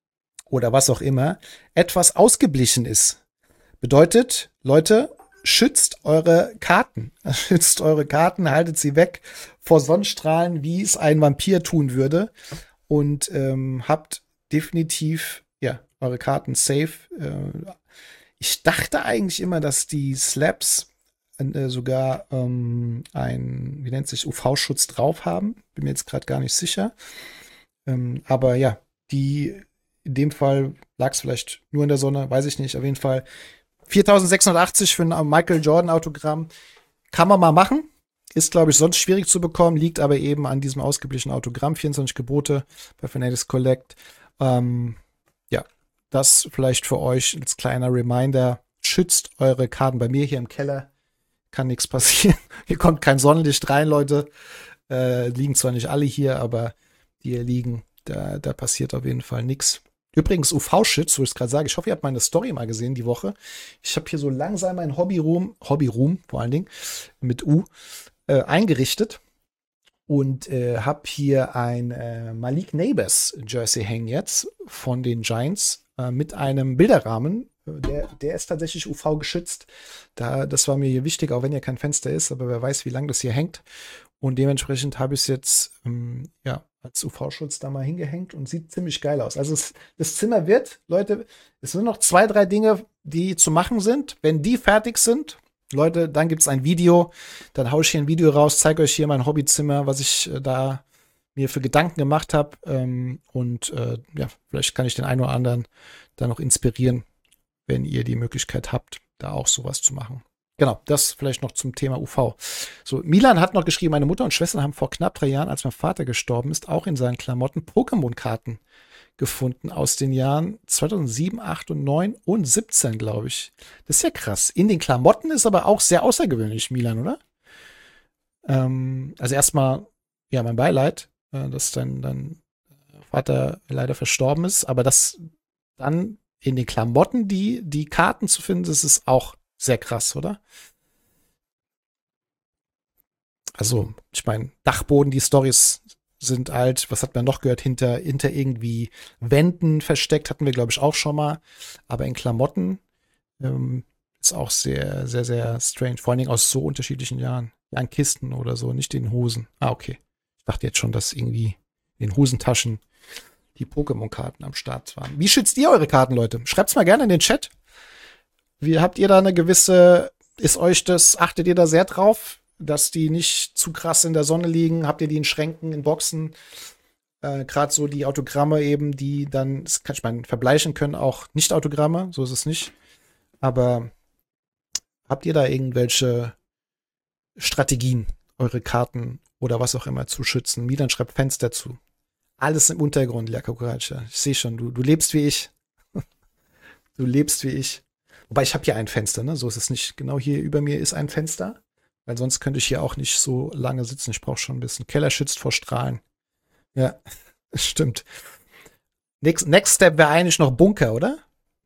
oder was auch immer, etwas ausgeblichen ist. Bedeutet, Leute, schützt eure Karten. Schützt eure Karten, haltet sie weg vor Sonnenstrahlen, wie es ein Vampir tun würde. Und ähm, habt definitiv, ja, eure Karten safe. Äh, ich dachte eigentlich immer, dass die Slabs äh, sogar ähm, ein, wie nennt sich, U V-Schutz drauf haben. Bin mir jetzt gerade gar nicht sicher. Ähm, aber ja, die in dem Fall lag es vielleicht nur in der Sonne, weiß ich nicht. Auf jeden Fall viertausendsechshundertachtzig für ein Michael Jordan Autogramm. Kann man mal machen. Ist, glaube ich, sonst schwierig zu bekommen. Liegt aber eben an diesem ausgeblichenen Autogramm. vierundzwanzig Gebote bei Fanatics Collect. Ähm, ja, das vielleicht für euch als kleiner Reminder. Schützt eure Karten. Bei mir hier im Keller kann nichts passieren. Hier kommt kein Sonnenlicht rein, Leute. Äh, liegen zwar nicht alle hier, aber die hier liegen, da, da passiert auf jeden Fall nichts. Übrigens, U V-Schutz, wo ich es gerade sage, ich hoffe, ihr habt meine Story mal gesehen die Woche. Ich habe hier so langsam mein Hobbyroom, Hobbyroom vor allen Dingen, mit U, äh, eingerichtet und äh, habe hier ein äh, Malik Neighbors Jersey hängen jetzt von den Giants äh, mit einem Bilderrahmen. Der, der ist tatsächlich U V-geschützt. Da, das war mir hier wichtig, auch wenn hier kein Fenster ist, aber wer weiß, wie lange das hier hängt. Und dementsprechend habe ich es jetzt, ähm, ja, als U V-Schutz da mal hingehängt und sieht ziemlich geil aus. Also es, das Zimmer wird, Leute, es sind noch zwei, drei Dinge, die zu machen sind. Wenn die fertig sind, Leute, dann gibt es ein Video. Dann haue ich hier ein Video raus, zeige euch hier mein Hobbyzimmer, was ich äh, da mir für Gedanken gemacht habe. Ähm, und äh, ja, vielleicht kann ich den einen oder anderen da noch inspirieren, wenn ihr die Möglichkeit habt, da auch sowas zu machen. Genau, das vielleicht noch zum Thema U V. So, Milan hat noch geschrieben, meine Mutter und Schwestern haben vor knapp drei Jahren, als mein Vater gestorben ist, auch in seinen Klamotten Pokémon-Karten gefunden aus den Jahren zweitausendsieben, acht und neun und siebzehn, glaube ich. Das ist ja krass. In den Klamotten ist aber auch sehr außergewöhnlich, Milan, oder? Ähm, also erstmal, ja, mein Beileid, äh, dass dein, dein Vater leider verstorben ist, aber dass dann in den Klamotten die, die Karten zu finden, das ist auch sehr krass, oder? Also, ich meine, Dachboden, die Storys sind alt. Was hat man noch gehört? Hinter, hinter irgendwie Wänden versteckt, hatten wir, glaube ich, auch schon mal. Aber in Klamotten ähm, ist auch sehr, sehr, sehr strange. Vor allen Dingen aus so unterschiedlichen Jahren. Ja, in Kisten oder so, nicht in Hosen. Ah, okay. Ich dachte jetzt schon, dass irgendwie in den Hosentaschen die Pokémon-Karten am Start waren. Wie schützt ihr eure Karten, Leute? Schreibt's mal gerne in den Chat. Wie habt ihr da eine gewisse, ist euch das, achtet ihr da sehr drauf, dass die nicht zu krass in der Sonne liegen? Habt ihr die in Schränken, in Boxen? Äh, Gerade so die Autogramme eben, die dann, das kann ich mal verbleichen können, auch nicht Autogramme, so ist es nicht. Aber habt ihr da irgendwelche Strategien, eure Karten oder was auch immer zu schützen? Milan schreibt Fenster zu. Alles im Untergrund, Lerko Kuracha. Ich sehe schon, du, du lebst wie ich. Du lebst wie ich. Wobei ich habe hier ein Fenster, ne? So ist es nicht. Genau hier über mir ist ein Fenster. Weil sonst könnte ich hier auch nicht so lange sitzen. Ich brauche schon ein bisschen. Keller schützt vor Strahlen. Ja, das stimmt. Next, next Step wäre eigentlich noch Bunker, oder?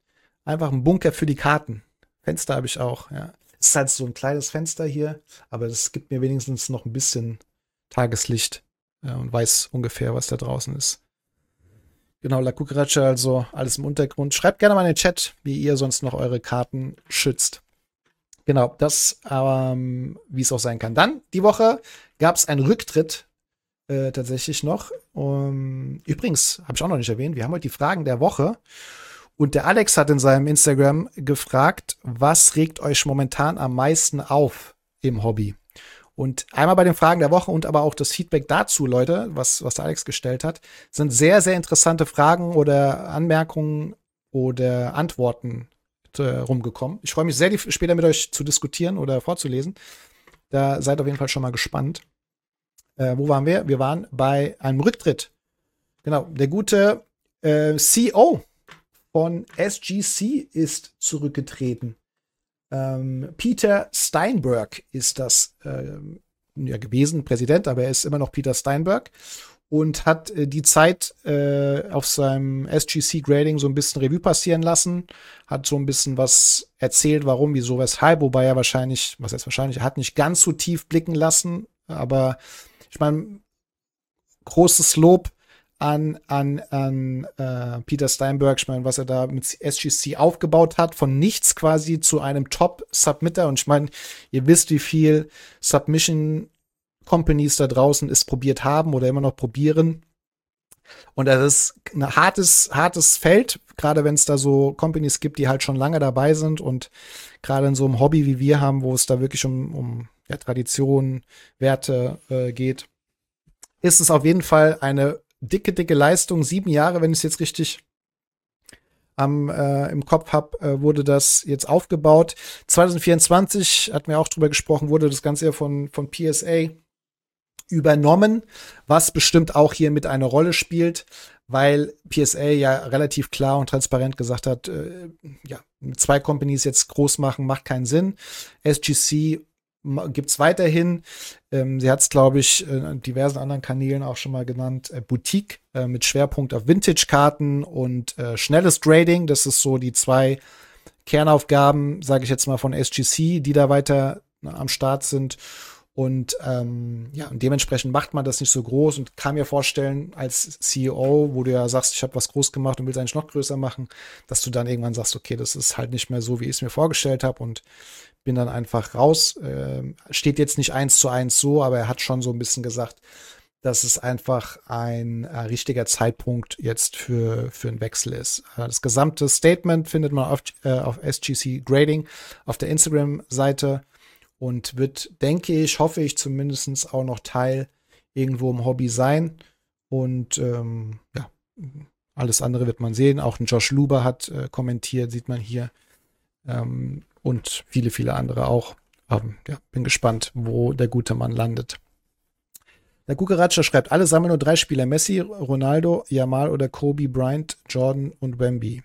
Einfach ein Bunker für die Karten. Fenster habe ich auch, ja. Es ist halt so ein kleines Fenster hier, aber das gibt mir wenigstens noch ein bisschen Tageslicht äh, und weiß ungefähr, was da draußen ist. Genau, La Cucaracha, also alles im Untergrund. Schreibt gerne mal in den Chat, wie ihr sonst noch eure Karten schützt. Genau, das, ähm, wie es auch sein kann. Dann, die Woche gab es einen Rücktritt äh, tatsächlich noch. Um, übrigens, habe ich auch noch nicht erwähnt, wir haben heute die Fragen der Woche. Und der Alex hat in seinem Instagram gefragt, was regt euch momentan am meisten auf im Hobby? Und einmal bei den Fragen der Woche und aber auch das Feedback dazu, Leute, was, was der Alex gestellt hat, sind sehr, sehr interessante Fragen oder Anmerkungen oder Antworten äh, rumgekommen. Ich freue mich sehr, die später mit euch zu diskutieren oder vorzulesen. Da seid auf jeden Fall schon mal gespannt. Äh, wo waren wir? Wir waren bei einem Rücktritt. Genau, der gute äh, C E O von S G C ist zurückgetreten. Ähm, Peter Steinberg ist das ähm, ja, gewesen, Präsident, aber er ist immer noch Peter Steinberg und hat äh, die Zeit äh, auf seinem S G C-Grading so ein bisschen Revue passieren lassen, hat so ein bisschen was erzählt, warum, wieso, weshalb, wobei er wahrscheinlich, was heißt wahrscheinlich, er hat nicht ganz so tief blicken lassen, aber ich meine, großes Lob an, an, an äh, Peter Steinberg, ich meine, was er da mit S G C aufgebaut hat, von nichts quasi zu einem Top-Submitter. Und ich meine, ihr wisst, wie viel Submission-Companies da draußen es probiert haben oder immer noch probieren. Und das ist ein hartes, hartes Feld, gerade wenn es da so Companies gibt, die halt schon lange dabei sind und gerade in so einem Hobby wie wir haben, wo es da wirklich um, um ja, Tradition, Werte äh, geht, ist es auf jeden Fall eine dicke, dicke Leistung. Sieben Jahre, wenn ich es jetzt richtig am, äh, im Kopf habe, äh, wurde das jetzt aufgebaut. zwanzig vierundzwanzig, hatten wir auch drüber gesprochen, wurde das Ganze ja von, von P S A übernommen, was bestimmt auch hier mit eine Rolle spielt, weil P S A ja relativ klar und transparent gesagt hat, äh, ja, zwei Companies jetzt groß machen, macht keinen Sinn. S G C gibt's weiterhin. Ähm, sie hat es, glaube ich, in diversen anderen Kanälen auch schon mal genannt, äh, Boutique äh, mit Schwerpunkt auf Vintage-Karten und äh, schnelles Grading. Das ist so die zwei Kernaufgaben, sage ich jetzt mal, von S G C, die da weiter na, am Start sind. Und ähm, ja, und dementsprechend macht man das nicht so groß und kann mir vorstellen, als C E O, wo du ja sagst, ich habe was groß gemacht und will es eigentlich noch größer machen, dass du dann irgendwann sagst, okay, das ist halt nicht mehr so, wie ich es mir vorgestellt habe und bin dann einfach raus. Äh, steht jetzt nicht eins zu eins so, aber er hat schon so ein bisschen gesagt, dass es einfach ein äh, richtiger Zeitpunkt jetzt für, für einen Wechsel ist. Äh, das gesamte Statement findet man auf, äh, auf S G C Grading auf der Instagram-Seite und wird, denke ich, hoffe ich zumindest auch noch Teil irgendwo im Hobby sein. Und ähm, ja, alles andere wird man sehen. Auch ein Josh Luber hat äh, kommentiert, sieht man hier. Ähm, und viele, viele andere auch. Ähm, ja, bin gespannt, wo der gute Mann landet. Der Cucaracha schreibt, alle sammeln nur drei Spieler. Messi, Ronaldo, Yamal oder Kobe Bryant, Jordan und Wemby.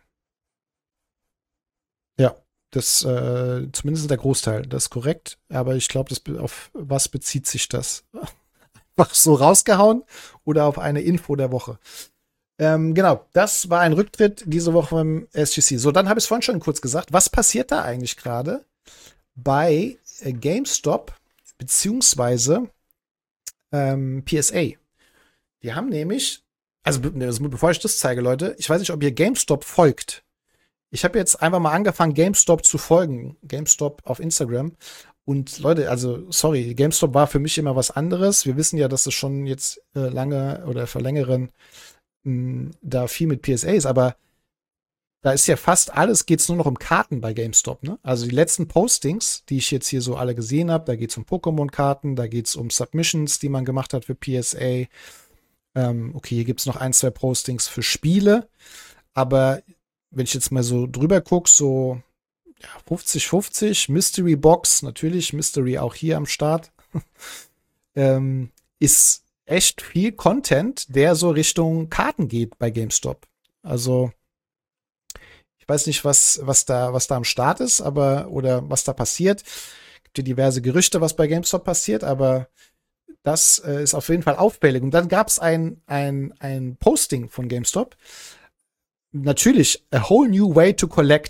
Ja, das äh, zumindest der Großteil, das ist korrekt. Aber ich glaube, auf was bezieht sich das? Einfach so rausgehauen oder auf eine Info der Woche? Ähm, genau, das war ein Rücktritt diese Woche beim S G C. So, dann habe ich es vorhin schon kurz gesagt. Was passiert da eigentlich gerade bei äh, GameStop beziehungsweise ähm, P S A? Die haben nämlich, also be bevor ich das zeige, Leute, ich weiß nicht, ob ihr GameStop folgt. Ich habe jetzt einfach mal angefangen, GameStop zu folgen. GameStop auf Instagram. Und Leute, also sorry, GameStop war für mich immer was anderes. Wir wissen ja, dass es schon jetzt äh, lange oder für längeren da viel mit P S A ist, aber da ist ja fast alles, geht es nur noch um Karten bei GameStop, ne? Also die letzten Postings, die ich jetzt hier so alle gesehen habe, da geht es um Pokémon-Karten, da geht es um Submissions, die man gemacht hat für P S A. Ähm, okay, hier gibt es noch ein, zwei Postings für Spiele, aber wenn ich jetzt mal so drüber gucke, so ja, fünfzig fünfzig, Mystery Box, natürlich, Mystery auch hier am Start, ähm, ist echt viel Content, der so Richtung Karten geht bei GameStop. Also ich weiß nicht, was, was da, was da am Start ist, aber oder was da passiert. Es gibt ja diverse Gerüchte, was bei GameStop passiert, aber das äh, ist auf jeden Fall auffällig. Und dann gab es ein, ein, ein Posting von GameStop. Natürlich, a whole new way to collect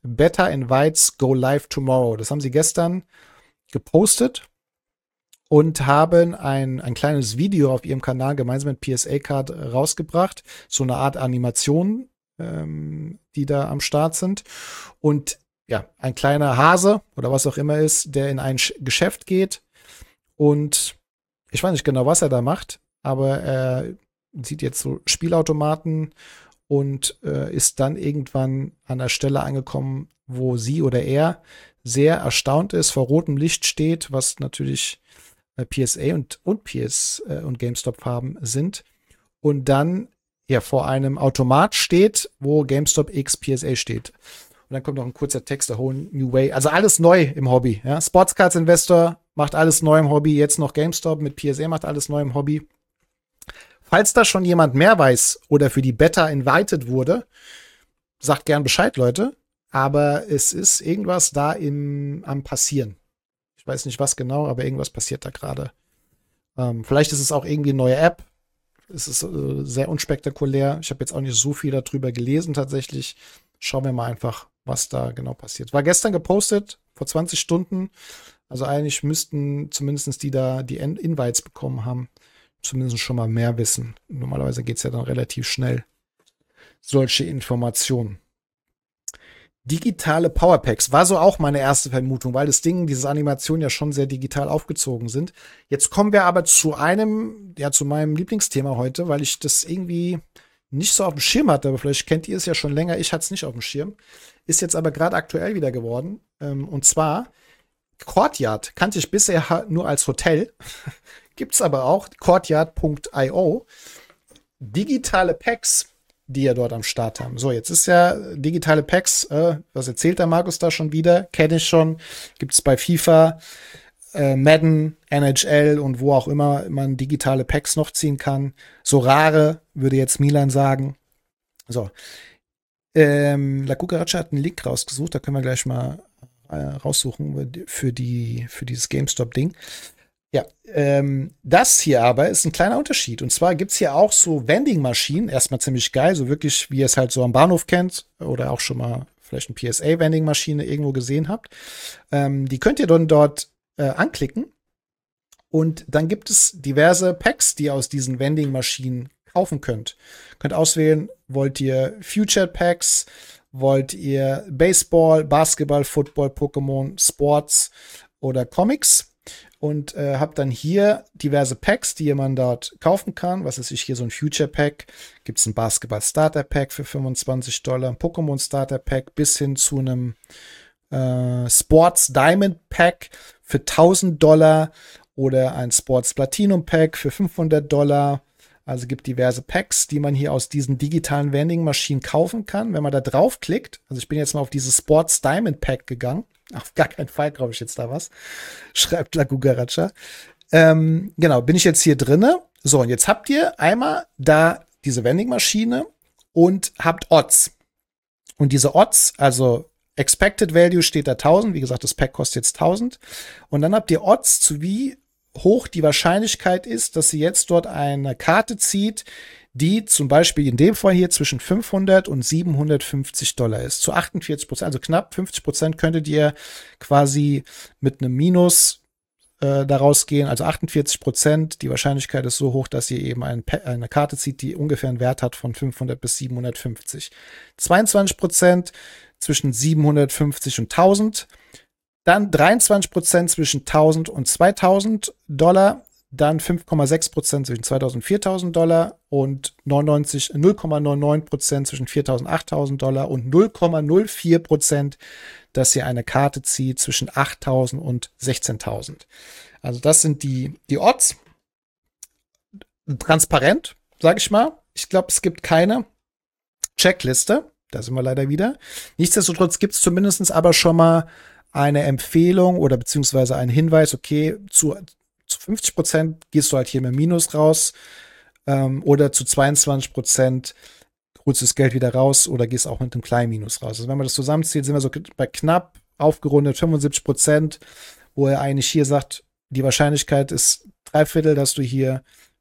Beta Invites go live tomorrow. Das haben sie gestern gepostet und haben ein, ein kleines Video auf ihrem Kanal gemeinsam mit P S A Card rausgebracht. So eine Art Animation, ähm, die da am Start sind. Und ja, ein kleiner Hase oder was auch immer ist, der in ein Geschäft geht und ich weiß nicht genau, was er da macht, aber er sieht jetzt so Spielautomaten und äh, ist dann irgendwann an der Stelle angekommen, wo sie oder er sehr erstaunt ist, vor rotem Licht steht, was natürlich äh, P S A und, und P S äh, und GameStop-Farben sind. Und dann ja vor einem Automat steht, wo GameStop X P S A steht. Und dann kommt noch ein kurzer Text, a whole new way. Also alles neu im Hobby. Ja? Sportscards Investor macht alles neu im Hobby. Jetzt noch GameStop mit P S A macht alles neu im Hobby. Falls da schon jemand mehr weiß oder für die Beta invited wurde, sagt gern Bescheid, Leute. Aber es ist irgendwas da im, am passieren. Ich weiß nicht was genau, aber irgendwas passiert da gerade. Ähm, vielleicht ist es auch irgendwie eine neue App. Es ist äh, sehr unspektakulär. Ich habe jetzt auch nicht so viel darüber gelesen tatsächlich. Schauen wir mal einfach, was da genau passiert. War gestern gepostet, vor zwanzig Stunden. Also eigentlich müssten zumindest die da die Invites bekommen haben, zumindest schon mal mehr wissen. Normalerweise geht es ja dann relativ schnell. Solche Informationen. Digitale Powerpacks war so auch meine erste Vermutung, weil das Ding, diese Animationen ja schon sehr digital aufgezogen sind. Jetzt kommen wir aber zu einem, ja, zu meinem Lieblingsthema heute, weil ich das irgendwie nicht so auf dem Schirm hatte, aber vielleicht kennt ihr es ja schon länger, ich hatte es nicht auf dem Schirm. Ist jetzt aber gerade aktuell wieder geworden. Ähm, und zwar Courtyard kannte ich bisher nur als Hotel. Gibt's aber auch, courtyard punkt io. Digitale Packs, die ja dort am Start haben. So, jetzt ist ja digitale Packs, äh, was erzählt der Markus da schon wieder? Kenne ich schon. Gibt's bei FIFA, äh, Madden, N H L und wo auch immer man digitale Packs noch ziehen kann. So rare, würde jetzt Milan sagen. So. Ähm, La Cucaracha hat einen Link rausgesucht, da können wir gleich mal äh, raussuchen für die, für dieses GameStop-Ding. Ja, ähm, das hier aber ist ein kleiner Unterschied. Und zwar gibt's hier auch so Vending-Maschinen, erstmal ziemlich geil, so wirklich, wie ihr es halt so am Bahnhof kennt oder auch schon mal vielleicht eine P S A-Vending-Maschine irgendwo gesehen habt. Ähm, die könnt ihr dann dort äh, anklicken und dann gibt es diverse Packs, die ihr aus diesen Vending-Maschinen kaufen könnt. Könnt auswählen, wollt ihr Future Packs, wollt ihr Baseball, Basketball, Football, Pokémon, Sports oder Comics und äh, habt dann hier diverse Packs, die man dort kaufen kann. Was ist hier so ein Future Pack? Gibt es ein Basketball Starter Pack für fünfundzwanzig Dollar, ein Pokémon Starter Pack bis hin zu einem äh, Sports Diamond Pack für tausend Dollar oder ein Sports Platinum Pack für fünfhundert Dollar. Also gibt diverse Packs, die man hier aus diesen digitalen Vending-Maschinen kaufen kann. Wenn man da draufklickt, also ich bin jetzt mal auf dieses Sports Diamond Pack gegangen. Auf gar keinen Fall glaube ich jetzt da was. Schreibt La Cucaracha. Ähm, genau, bin ich jetzt hier drinne. So, und jetzt habt ihr einmal da diese Vending-Maschine und habt Odds. Und diese Odds, also Expected Value steht da tausend. Wie gesagt, das Pack kostet jetzt tausend. Und dann habt ihr Odds zu wie hoch die Wahrscheinlichkeit ist, dass sie jetzt dort eine Karte zieht, die zum Beispiel in dem Fall hier zwischen fünfhundert und siebenhundertfünfzig Dollar ist. Zu achtundvierzig Prozent, also knapp fünfzig Prozent könntet ihr quasi mit einem Minus äh, daraus gehen. Also achtundvierzig Prozent, die Wahrscheinlichkeit ist so hoch, dass ihr eben ein, eine Karte zieht, die ungefähr einen Wert hat von fünfhundert bis siebenhundertfünfzig. zweiundzwanzig Prozent zwischen siebenhundertfünfzig und tausend. Dann dreiundzwanzig Prozent zwischen tausend und zweitausend Dollar. Dann fünf Komma sechs Prozent zwischen zweitausend und viertausend Dollar und neunundneunzig, null Komma neunundneunzig Prozent zwischen viertausend und achttausend Dollar und null Komma null vier Prozent, dass ihr eine Karte zieht zwischen achttausend und sechzehntausend. Also das sind die, die Odds. Transparent, sage ich mal. Ich glaube, es gibt keine Checkliste. Da sind wir leider wieder. Nichtsdestotrotz gibt es zumindest aber schon mal eine Empfehlung oder beziehungsweise einen Hinweis, okay, zu, zu fünfzig Prozent gehst du halt hier mit Minus raus ähm, oder zu zweiundzwanzig Prozent holst du das Geld wieder raus oder gehst auch mit einem kleinen Minus raus. Also wenn man das zusammenzieht, sind wir so bei knapp aufgerundet fünfundsiebzig Prozent, wo er eigentlich hier sagt, die Wahrscheinlichkeit ist drei Viertel, dass du hier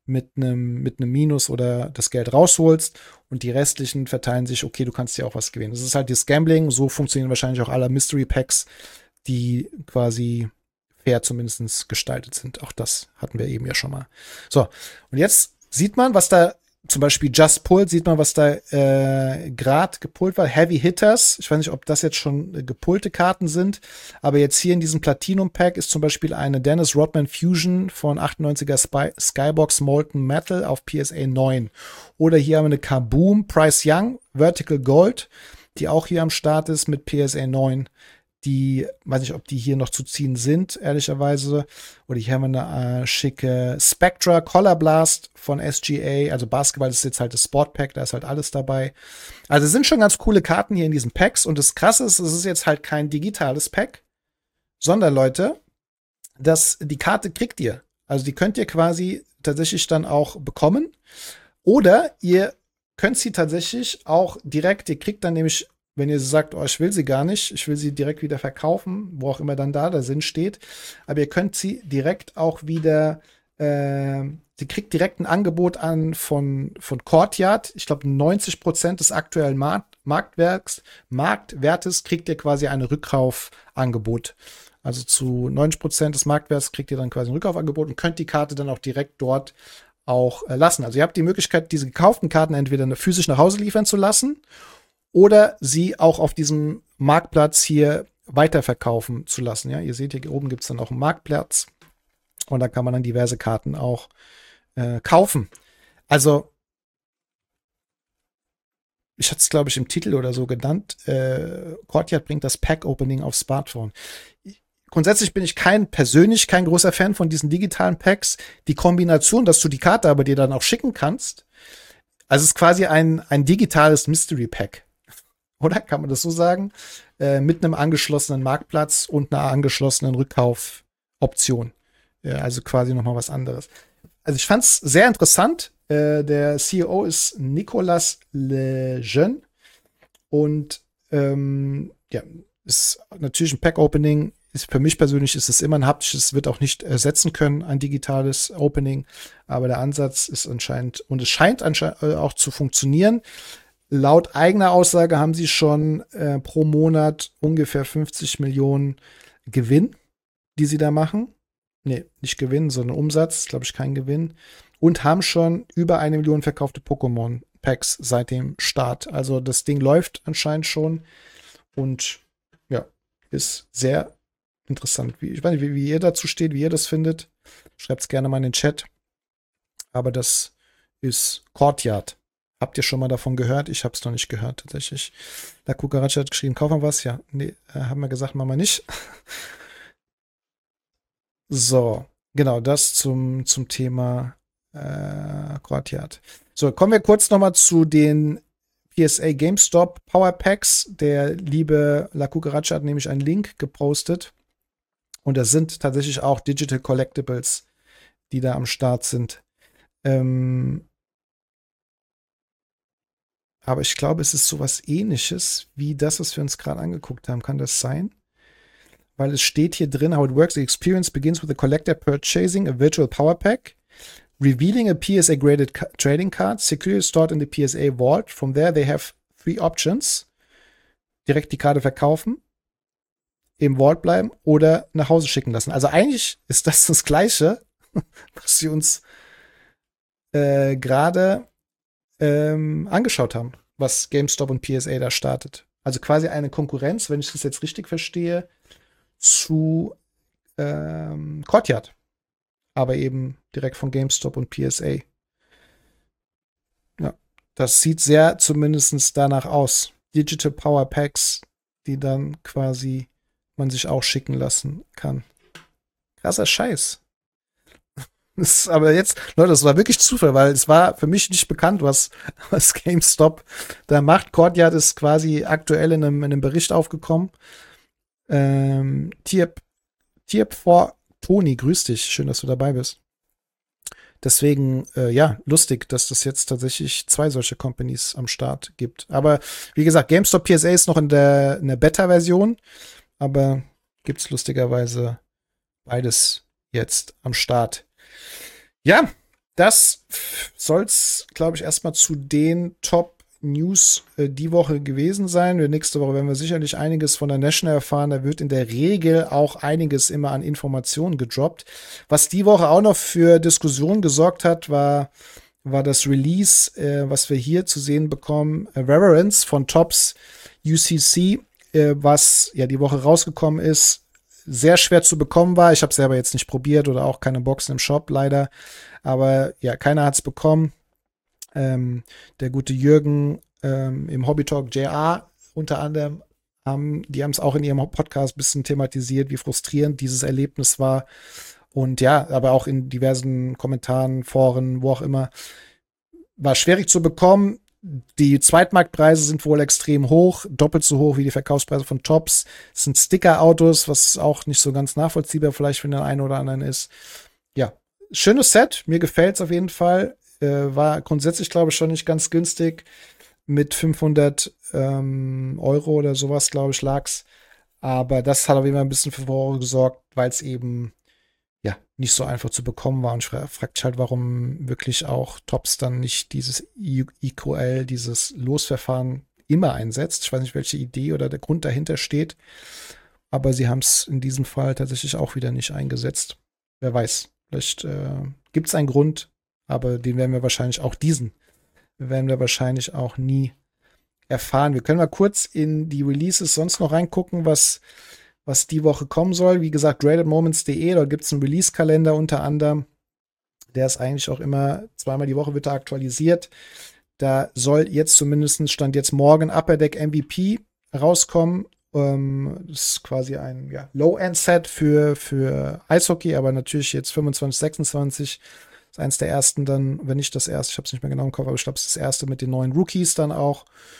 mit einem mit einem Minus oder das Geld rausholst und die restlichen verteilen sich, okay, du kannst dir auch was gewinnen. Das ist halt das Gambling, so funktionieren wahrscheinlich auch alle Mystery Packs, die quasi fair zumindest gestaltet sind. Auch das hatten wir eben ja schon mal. So, und jetzt sieht man, was da zum Beispiel Just Pulled, sieht man, was da äh, gerade gepullt war. Heavy Hitters, ich weiß nicht, ob das jetzt schon äh, gepullte Karten sind, aber jetzt hier in diesem Platinum-Pack ist zum Beispiel eine Dennis Rodman Fusion von achtundneunziger Spy Skybox Molten Metal auf P S A neun. Oder hier haben wir eine Kaboom Bryce Young Vertical Gold, die auch hier am Start ist mit P S A neun. Die, weiß nicht, ob die hier noch zu ziehen sind, ehrlicherweise. Oder hier haben wir eine äh, schicke Spectra Color Blast von S G A. Also Basketball ist jetzt halt das Sportpack, da ist halt alles dabei. Also es sind schon ganz coole Karten hier in diesen Packs. Und das Krasse ist, es ist jetzt halt kein digitales Pack, sondern, Leute, das, die Karte kriegt ihr. Also die könnt ihr quasi tatsächlich dann auch bekommen. Oder ihr könnt sie tatsächlich auch direkt, ihr kriegt dann nämlich, wenn ihr sagt, oh, ich will sie gar nicht, ich will sie direkt wieder verkaufen, wo auch immer dann da der Sinn steht, aber ihr könnt sie direkt auch wieder, äh, sie kriegt direkt ein Angebot an von, von Courtyard. Ich glaube, neunzig Prozent des aktuellen Markt, Marktwerks, Marktwertes kriegt ihr quasi ein Rückkaufangebot. Also zu neunzig Prozent des Marktwerts kriegt ihr dann quasi ein Rückkaufangebot und könnt die Karte dann auch direkt dort auch äh, lassen. Also ihr habt die Möglichkeit, diese gekauften Karten entweder physisch nach Hause liefern zu lassen oder sie auch auf diesem Marktplatz hier weiterverkaufen zu lassen. Ja, ihr seht, hier oben gibt es dann auch einen Marktplatz und da kann man dann diverse Karten auch äh, kaufen. Also, ich hatte es, glaube ich, im Titel oder so genannt, äh, Courtyard bringt das Pack-Opening aufs Smartphone. Grundsätzlich bin ich kein, persönlich kein großer Fan von diesen digitalen Packs. Die Kombination, dass du die Karte aber dir dann auch schicken kannst, also es ist quasi ein, ein digitales Mystery Pack. Oder kann man das so sagen? Äh, mit einem angeschlossenen Marktplatz und einer angeschlossenen Rückkaufoption. Äh, also quasi nochmal was anderes. Also ich fand es sehr interessant. Äh, der C E O ist Nicolas Lejeune. Und ähm, ja, ist natürlich ein Pack-Opening. Ist, für mich persönlich ist es immer ein haptisches, wird auch nicht ersetzen können, ein digitales Opening. Aber der Ansatz ist anscheinend, und es scheint anscheinend äh, auch zu funktionieren. Laut eigener Aussage haben sie schon äh, pro Monat ungefähr fünfzig Millionen Gewinn, die sie da machen. Nee, nicht Gewinn, sondern Umsatz, glaube ich, kein Gewinn. Und haben schon über eine Million verkaufte Pokémon-Packs seit dem Start. Also das Ding läuft anscheinend schon und ja, ist sehr interessant. Wie, ich weiß nicht, wie, wie ihr dazu steht, wie ihr das findet. Schreibt es gerne mal in den Chat. Aber das ist Courtyard. Habt ihr schon mal davon gehört? Ich habe es noch nicht gehört, tatsächlich. La Cucaracha hat geschrieben, kaufen wir was? Ja, nee, äh, haben wir gesagt, machen wir nicht. So, genau, das zum, zum Thema äh, Courtyard. So, kommen wir kurz noch mal zu den P S A GameStop Power Packs. Der liebe La Cucaracha hat nämlich einen Link gepostet. Und das sind tatsächlich auch Digital Collectibles, die da am Start sind. Ähm, Aber ich glaube, es ist sowas Ähnliches wie das, was wir uns gerade angeguckt haben. Kann das sein? Weil es steht hier drin, how it works. The experience begins with the collector purchasing a virtual power pack, revealing a P S A-graded ca- trading card, securely stored in the P S A vault. From there they have three options. Direkt die Karte verkaufen, im Vault bleiben oder nach Hause schicken lassen. Also eigentlich ist das das Gleiche, was sie uns äh, gerade Ähm, angeschaut haben, was GameStop und P S A da startet. Also quasi eine Konkurrenz, wenn ich das jetzt richtig verstehe, zu ähm, Courtyard. Aber eben direkt von GameStop und P S A. Ja, das sieht sehr zumindest danach aus. Digital Power Packs, die dann quasi man sich auch schicken lassen kann. Krasser Scheiß. Das, aber jetzt, Leute, das war wirklich Zufall, weil es war für mich nicht bekannt, was, was GameStop da macht. Courtyard ist quasi aktuell in einem, in einem Bericht aufgekommen. Ähm, Tierp, Tierp vor Toni, grüß dich. Schön, dass du dabei bist. Deswegen, äh, ja, lustig, dass das jetzt tatsächlich zwei solche Companies am Start gibt. Aber wie gesagt, GameStop P S A ist noch in der, in der Beta-Version, aber gibt's lustigerweise beides jetzt am Start. Ja, das soll's, glaube ich, erstmal zu den Top-News äh, die Woche gewesen sein. Wir nächste Woche werden wir sicherlich einiges von der National erfahren. Da wird in der Regel auch einiges immer an Informationen gedroppt. Was die Woche auch noch für Diskussionen gesorgt hat, war, war das Release, äh, was wir hier zu sehen bekommen, äh, Reverence von Topps U C C, äh, was ja die Woche rausgekommen ist. Sehr schwer zu bekommen war. Ich habe es selber jetzt nicht probiert oder auch keine Boxen im Shop leider. Aber ja, keiner hat es bekommen. Ähm, der gute Jürgen ähm, im Hobby Talk J R unter anderem, haben, die haben es auch in ihrem Podcast ein bisschen thematisiert, wie frustrierend dieses Erlebnis war. Und ja, aber auch in diversen Kommentaren, Foren, wo auch immer, war schwierig zu bekommen. Die Zweitmarktpreise sind wohl extrem hoch, doppelt so hoch wie die Verkaufspreise von Topps. Es sind Sticker-Autos, was auch nicht so ganz nachvollziehbar vielleicht für den einen oder anderen ist. Ja, schönes Set, mir gefällt es auf jeden Fall. Äh, war grundsätzlich, glaube ich, schon nicht ganz günstig. Mit fünfhundert ähm, Euro oder sowas, glaube ich, lag's. Aber das hat auf jeden Fall ein bisschen für Furore gesorgt, weil es eben ja nicht so einfach zu bekommen war. Und ich fra frage mich halt, warum wirklich auch Topps dann nicht dieses I Q L, dieses Losverfahren immer einsetzt. Ich weiß nicht, welche Idee oder der Grund dahinter steht. Aber sie haben es in diesem Fall tatsächlich auch wieder nicht eingesetzt. Wer weiß. Vielleicht äh, gibt es einen Grund, aber den werden wir wahrscheinlich auch diesen, werden wir wahrscheinlich auch nie erfahren. Wir können mal kurz in die Releases sonst noch reingucken, was, was die Woche kommen soll. Wie gesagt, graded moments punkt de, da gibt es einen Release-Kalender unter anderem. Der ist eigentlich auch immer zweimal die Woche wird er aktualisiert. Da soll jetzt zumindest, stand jetzt morgen, Upper Deck M V P rauskommen. Ähm, das ist quasi ein ja, Low-End-Set für, für Eishockey, aber natürlich jetzt fünfundzwanzig, sechsundzwanzig. Das ist eins der ersten dann, wenn nicht das erste, ich habe es nicht mehr genau im Kopf, aber ich glaube, es ist das erste mit den neuen Rookies dann auch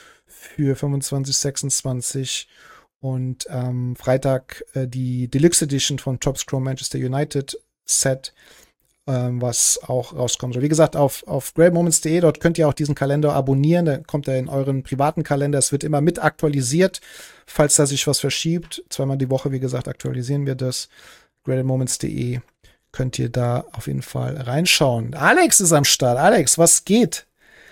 für fünfundzwanzig, sechsundzwanzig. Und ähm, Freitag äh, die Deluxe Edition von Topps Chrome Manchester United Set, ähm, was auch rauskommen soll. Wie gesagt, auf, auf graded moments punkt de, dort könnt ihr auch diesen Kalender abonnieren. Da kommt er in euren privaten Kalender. Es wird immer mit aktualisiert, falls da sich was verschiebt. Zweimal die Woche, wie gesagt, aktualisieren wir das. graded moments punkt de könnt ihr da auf jeden Fall reinschauen. Alex ist am Start. Alex, was geht?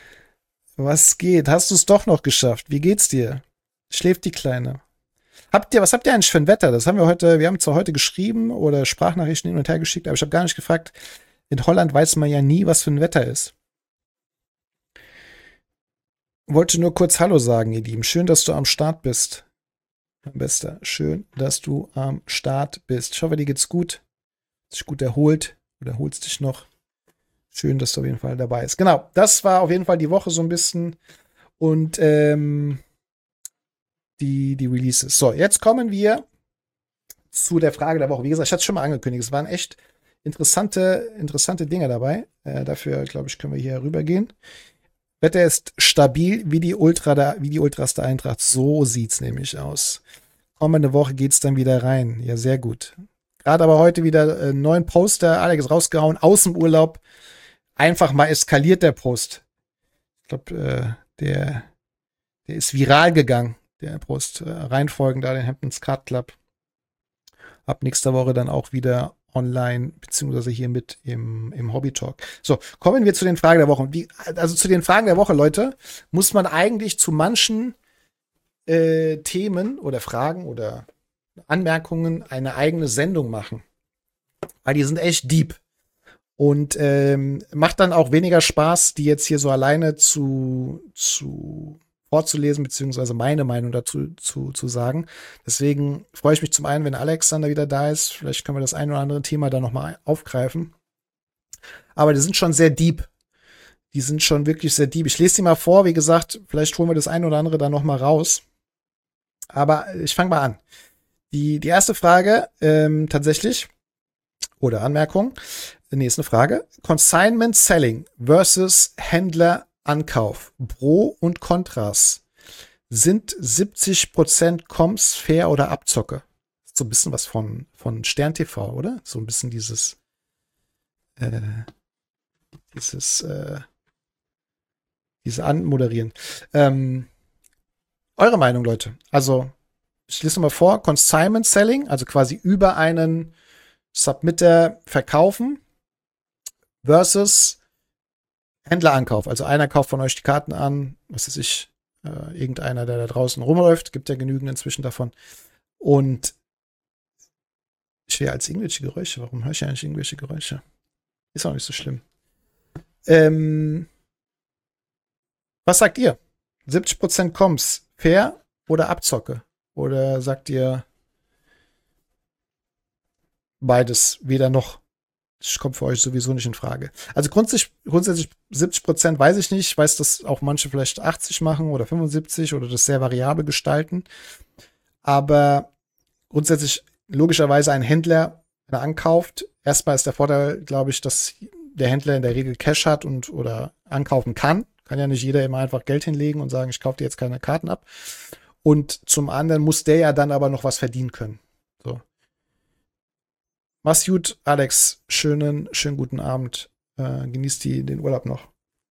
Was geht? Hast du es doch noch geschafft? Wie geht's dir? Schläft die Kleine? Habt ihr, was habt ihr eigentlich für ein Wetter? Das haben wir heute, wir haben zwar heute geschrieben oder Sprachnachrichten hin und her geschickt, aber ich habe gar nicht gefragt. In Holland weiß man ja nie, was für ein Wetter ist. Wollte nur kurz Hallo sagen, ihr Lieben. Schön, dass du am Start bist. Mein Bester, schön, dass du am Start bist. Ich hoffe, dir geht's gut. Dich gut erholt oder erholst dich noch. Schön, dass du auf jeden Fall dabei bist. Genau, das war auf jeden Fall die Woche so ein bisschen. Und ähm, Die, die Releases. So, jetzt kommen wir zu der Frage der Woche. Wie gesagt, ich hatte es schon mal angekündigt. Es waren echt interessante, interessante Dinge dabei. Äh, dafür, glaube ich, können wir hier rübergehen. Wetter ist stabil wie die, Ultra der, wie die Ultras der Eintracht. So sieht's nämlich aus. Kommende Woche geht's dann wieder rein. Ja, sehr gut. Gerade aber heute wieder einen neuen Poster. Alex rausgehauen aus dem Urlaub. Einfach mal eskaliert der Post. Ich glaube, äh, der, der ist viral gegangen. Der Post äh, reinfolgen, da den Hamptons Card Club. Ab nächster Woche dann auch wieder online, beziehungsweise hier mit im, im Hobby Talk. So, kommen wir zu den Fragen der Woche. Wie, also zu den Fragen der Woche, Leute, muss man eigentlich zu manchen äh, Themen oder Fragen oder Anmerkungen eine eigene Sendung machen. Weil die sind echt deep. Und ähm, macht dann auch weniger Spaß, die jetzt hier so alleine zu, zu vorzulesen, beziehungsweise meine Meinung dazu zu, zu sagen. Deswegen freue ich mich zum einen, wenn Alexander wieder da ist. Vielleicht können wir das ein oder andere Thema da nochmal aufgreifen. Aber die sind schon sehr deep. Die sind schon wirklich sehr deep. Ich lese die mal vor. Wie gesagt, vielleicht holen wir das ein oder andere da nochmal raus. Aber ich fange mal an. Die, die erste Frage, ähm, tatsächlich, oder Anmerkung, nee, ist eine Frage. Consignment Selling versus Händler Ankauf, Pro und Kontras. Sind siebzig Prozent Comms fair oder Abzocke? So ein bisschen was von, von Stern T V, oder? So ein bisschen dieses, äh, dieses, äh, diese Anmoderieren. Ähm, eure Meinung, Leute. Also, ich lese mal vor. Consignment Selling, also quasi über einen Submitter verkaufen versus Händlerankauf. Also einer kauft von euch die Karten an, was weiß ich, äh, irgendeiner, der da draußen rumläuft, gibt ja genügend inzwischen davon. Und ich höre als irgendwelche Geräusche. Warum höre ich eigentlich irgendwelche Geräusche? Ist auch nicht so schlimm. Ähm, was sagt ihr? siebzig Prozent Comms, fair oder Abzocke? Oder sagt ihr beides, weder noch? Das kommt für euch sowieso nicht in Frage. Also grundsätzlich, grundsätzlich siebzig Prozent weiß ich nicht. Ich weiß, dass auch manche vielleicht achtzig machen oder fünfundsiebzig oder das sehr variabel gestalten. Aber grundsätzlich logischerweise ein Händler, wenn er ankauft, erstmal ist der Vorteil, glaube ich, dass der Händler in der Regel Cash hat und oder ankaufen kann. Kann ja nicht jeder immer einfach Geld hinlegen und sagen, ich kaufe dir jetzt keine Karten ab. Und zum anderen muss der ja dann aber noch was verdienen können. So. Mach's gut, Alex. Schönen, schönen guten Abend. Äh, genießt die, den Urlaub noch.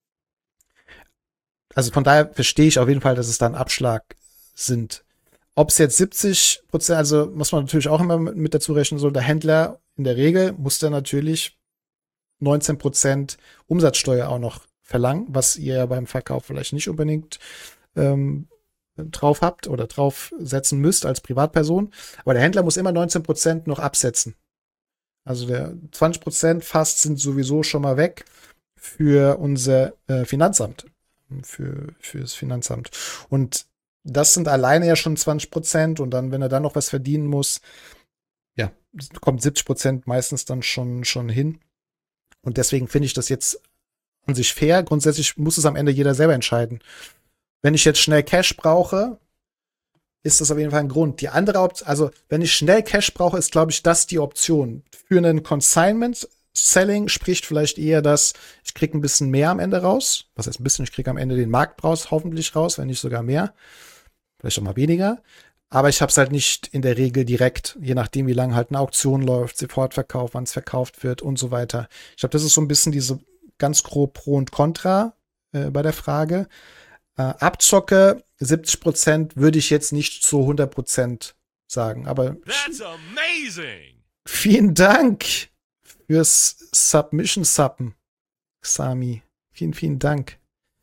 Also von daher verstehe ich auf jeden Fall, dass es da ein Abschlag sind. Ob es jetzt siebzig Prozent, also muss man natürlich auch immer mit dazu rechnen, so der Händler in der Regel muss dann natürlich neunzehn Prozent Umsatzsteuer auch noch verlangen, was ihr ja beim Verkauf vielleicht nicht unbedingt ähm, drauf habt oder drauf setzen müsst als Privatperson. Aber der Händler muss immer neunzehn Prozent noch absetzen. Also der zwanzig Prozent fast sind sowieso schon mal weg für unser äh, Finanzamt. Für, für das Finanzamt. Und das sind alleine ja schon zwanzig Prozent. Und dann, wenn er dann noch was verdienen muss, ja, kommt siebzig Prozent meistens dann schon, schon hin. Und deswegen finde ich das jetzt an sich fair. Grundsätzlich muss es am Ende jeder selber entscheiden. Wenn ich jetzt schnell Cash brauche, ist das auf jeden Fall ein Grund. Die andere Option, also wenn ich schnell Cash brauche, ist, glaube ich, das die Option. Für einen Consignment Selling spricht vielleicht eher das, ich kriege ein bisschen mehr am Ende raus. Was heißt ein bisschen? Ich kriege am Ende den Markt raus, hoffentlich raus, wenn nicht sogar mehr. Vielleicht auch mal weniger. Aber ich habe es halt nicht in der Regel direkt, je nachdem, wie lange halt eine Auktion läuft, Sofortverkauf, wann es verkauft wird und so weiter. Ich glaube, das ist so ein bisschen diese ganz grob Pro und Contra äh, bei der Frage. Äh, Abzocke, siebzig Prozent würde ich jetzt nicht zu hundert Prozent sagen. Aber That's amazing! Vielen Dank fürs Submission-Suppen, Xami. Vielen, vielen Dank.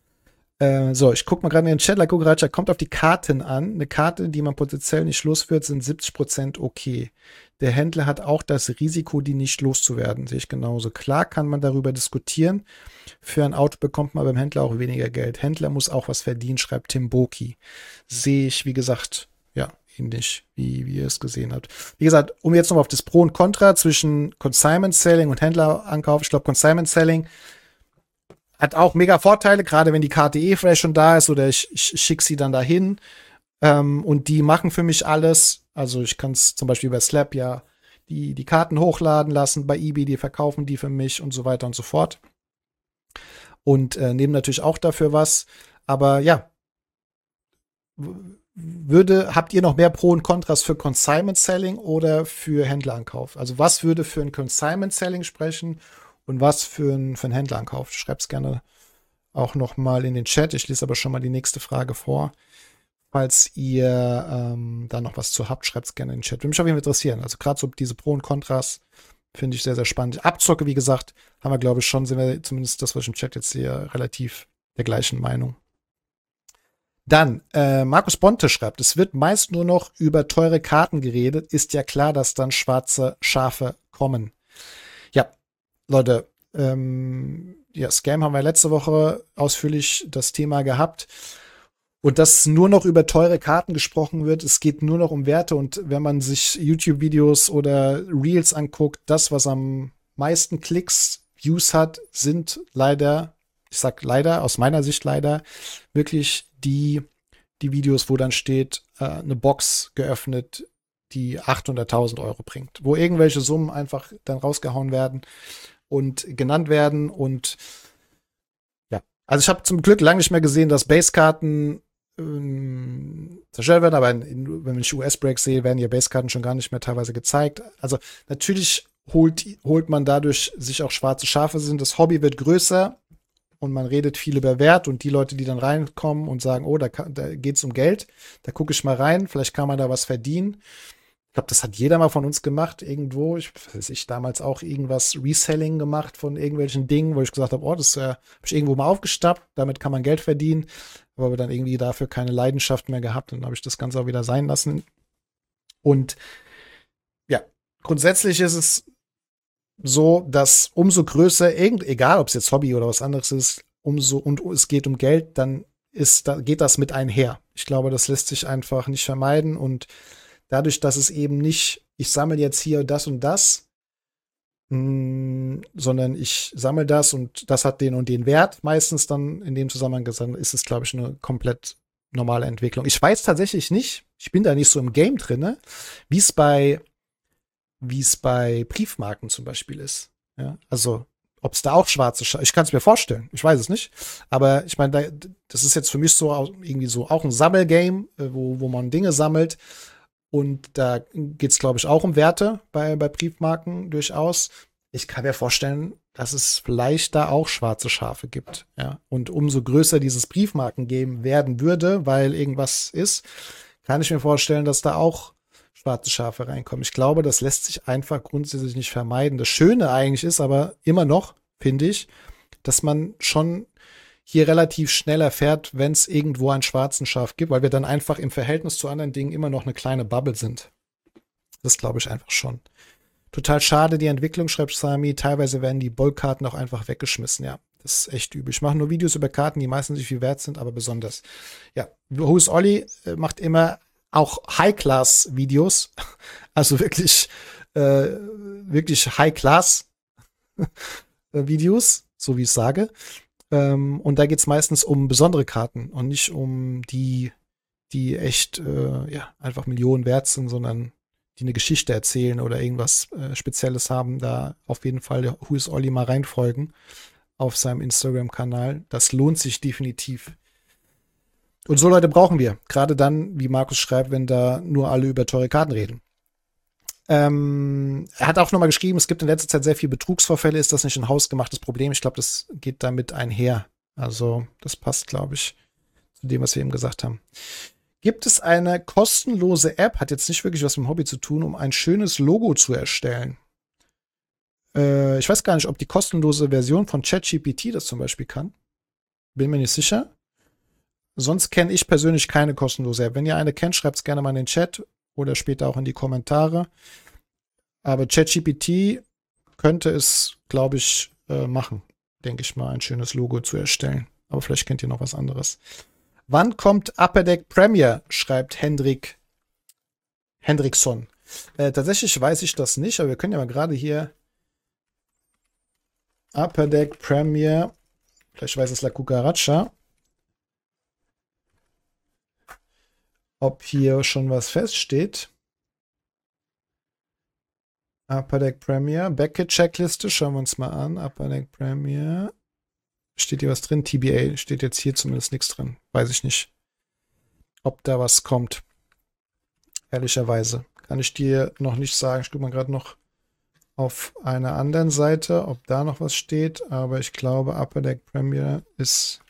Äh, so, ich gucke mal gerade in den Chat. Like Raja kommt auf die Karten an. Eine Karte, die man potenziell nicht los wird, sind siebzig Prozent okay. Der Händler hat auch das Risiko, die nicht loszuwerden. Sehe ich genauso. Klar kann man darüber diskutieren. Für ein Auto bekommt man beim Händler auch weniger Geld. Händler muss auch was verdienen, schreibt Tim Boki. Sehe ich, wie gesagt, ja, ähnlich, wie, wie ihr es gesehen habt. Wie gesagt, um jetzt noch auf das Pro und Contra zwischen Consignment Selling und Händlerankauf. Ich glaube, Consignment Selling hat auch mega Vorteile, gerade wenn die Karte eh vielleicht schon da ist oder ich, ich schicke sie dann dahin. Ähm, und die machen für mich alles. Also ich kann es zum Beispiel bei Slap ja die, die Karten hochladen lassen, bei eBay, die verkaufen die für mich und so weiter und so fort. Und äh, nehmen natürlich auch dafür was. Aber ja, würde, habt ihr noch mehr Pro und Kontras für Consignment Selling oder für Händlerankauf? Also was würde für ein Consignment Selling sprechen und was für ein, für ein Händlerankauf? Schreibt es gerne auch noch mal in den Chat. Ich lese aber schon mal die nächste Frage vor. Falls ihr ähm, da noch was zu habt, schreibt es gerne in den Chat. Würde mich auf jeden Fall interessieren. Also gerade so diese Pro und Kontras finde ich sehr, sehr spannend. Abzocke, wie gesagt, haben wir, glaube ich, schon, sind wir zumindest das, was ich im Chat jetzt sehe, relativ der gleichen Meinung. Dann, äh, Markus Bonte schreibt, es wird meist nur noch über teure Karten geredet. Ist ja klar, dass dann schwarze Schafe kommen. Ja, Leute, ähm, ja, Scam haben wir letzte Woche ausführlich das Thema gehabt. Und dass nur noch über teure Karten gesprochen wird, es geht nur noch um Werte. Und wenn man sich YouTube-Videos oder Reels anguckt, das, was am meisten Klicks, Views hat, sind leider, ich sag leider, aus meiner Sicht leider, wirklich die, die Videos, wo dann steht, äh, eine Box geöffnet, die achthunderttausend Euro bringt. Wo irgendwelche Summen einfach dann rausgehauen werden und genannt werden. Und ja, also ich habe zum Glück lange nicht mehr gesehen, dass Basekarten zerstört werden, aber in, in, wenn ich U S-Breaks sehe, werden ja Basekarten schon gar nicht mehr teilweise gezeigt. Also natürlich holt, holt man dadurch sich auch schwarze Schafe sind. Das Hobby wird größer und man redet viel über Wert und die Leute, die dann reinkommen und sagen, oh, da, da geht es um Geld, da gucke ich mal rein, vielleicht kann man da was verdienen. Ich glaube, das hat jeder mal von uns gemacht irgendwo. Ich weiß ich damals auch irgendwas Reselling gemacht von irgendwelchen Dingen, wo ich gesagt habe, oh, das äh, habe ich irgendwo mal aufgestappt, damit kann man Geld verdienen, aber dann irgendwie dafür keine Leidenschaft mehr gehabt und dann habe ich das Ganze auch wieder sein lassen. Und ja, grundsätzlich ist es so, dass umso größer, irgend, egal ob es jetzt Hobby oder was anderes ist, umso und es geht um Geld, dann ist, da geht das mit einher. Ich glaube, das lässt sich einfach nicht vermeiden und dadurch, dass es eben nicht, ich sammle jetzt hier das und das, mh, sondern ich sammle das und das hat den und den Wert, meistens dann in dem Zusammenhang gesagt, ist es, glaube ich, eine komplett normale Entwicklung. Ich weiß tatsächlich nicht, ich bin da nicht so im Game drin, wie es bei, wie es bei Briefmarken zum Beispiel ist. Ja, also, ob es da auch schwarze Schafe, ich kann es mir vorstellen, ich weiß es nicht, aber ich meine, da, das ist jetzt für mich so irgendwie so auch ein Sammelgame, wo, wo man Dinge sammelt. Und da geht es, glaube ich, auch um Werte bei, bei Briefmarken durchaus. Ich kann mir vorstellen, dass es vielleicht da auch schwarze Schafe gibt. Ja. Und umso größer dieses Briefmarkengame werden würde, weil irgendwas ist, kann ich mir vorstellen, dass da auch schwarze Schafe reinkommen. Ich glaube, das lässt sich einfach grundsätzlich nicht vermeiden. Das Schöne eigentlich ist aber immer noch, finde ich, dass man schon hier relativ schnell erfährt, wenn es irgendwo einen schwarzen Schaf gibt, weil wir dann einfach im Verhältnis zu anderen Dingen immer noch eine kleine Bubble sind. Das glaube ich einfach schon. Total schade, die Entwicklung, schreibt Sami. Teilweise werden die Bollkarten auch einfach weggeschmissen. Ja, das ist echt übel. Ich mache nur Videos über Karten, die meistens nicht viel wert sind, aber besonders. Ja, Who's Olli macht immer auch High-Class-Videos. Also wirklich, äh, wirklich High-Class-Videos, so wie ich sage. Ähm, und da geht es meistens um besondere Karten und nicht um die, die echt äh, ja, einfach Millionen wert sind, sondern die eine Geschichte erzählen oder irgendwas äh, Spezielles haben. Da auf jeden Fall Who is Olli mal reinfolgen auf seinem Instagram-Kanal. Das lohnt sich definitiv. Und so Leute brauchen wir. Gerade dann, wie Markus schreibt, wenn da nur alle über teure Karten reden. Ähm, er hat auch nochmal geschrieben, es gibt in letzter Zeit sehr viele Betrugsvorfälle. Ist das nicht ein hausgemachtes Problem? Ich glaube, das geht damit einher. Also, das passt, glaube ich, zu dem, was wir eben gesagt haben. Gibt es eine kostenlose App, hat jetzt nicht wirklich was mit dem Hobby zu tun, um ein schönes Logo zu erstellen? Äh, ich weiß gar nicht, ob die kostenlose Version von ChatGPT das zum Beispiel kann. Bin mir nicht sicher. Sonst kenne ich persönlich keine kostenlose App. Wenn ihr eine kennt, schreibt es gerne mal in den Chat oder später auch in die Kommentare. Aber ChatGPT könnte es, glaube ich, äh, machen, denke ich mal, ein schönes Logo zu erstellen. Aber vielleicht kennt ihr noch was anderes. Wann kommt Upper Deck Premier? Schreibt Hendrik Hendrickson. Äh, tatsächlich weiß ich das nicht, aber wir können ja mal gerade hier Upper Deck Premier, vielleicht weiß es La Cucaracha, ob hier schon was feststeht. Upper Deck Premier, Beckett-Checkliste, schauen wir uns mal an. Upper Deck Premier. Steht hier was drin? T B A steht jetzt hier zumindest nichts drin. Weiß ich nicht, ob da was kommt. Ehrlicherweise kann ich dir noch nicht sagen. Ich gucke mal gerade noch auf einer anderen Seite, ob da noch was steht. Aber ich glaube, Upper Deck Premier ist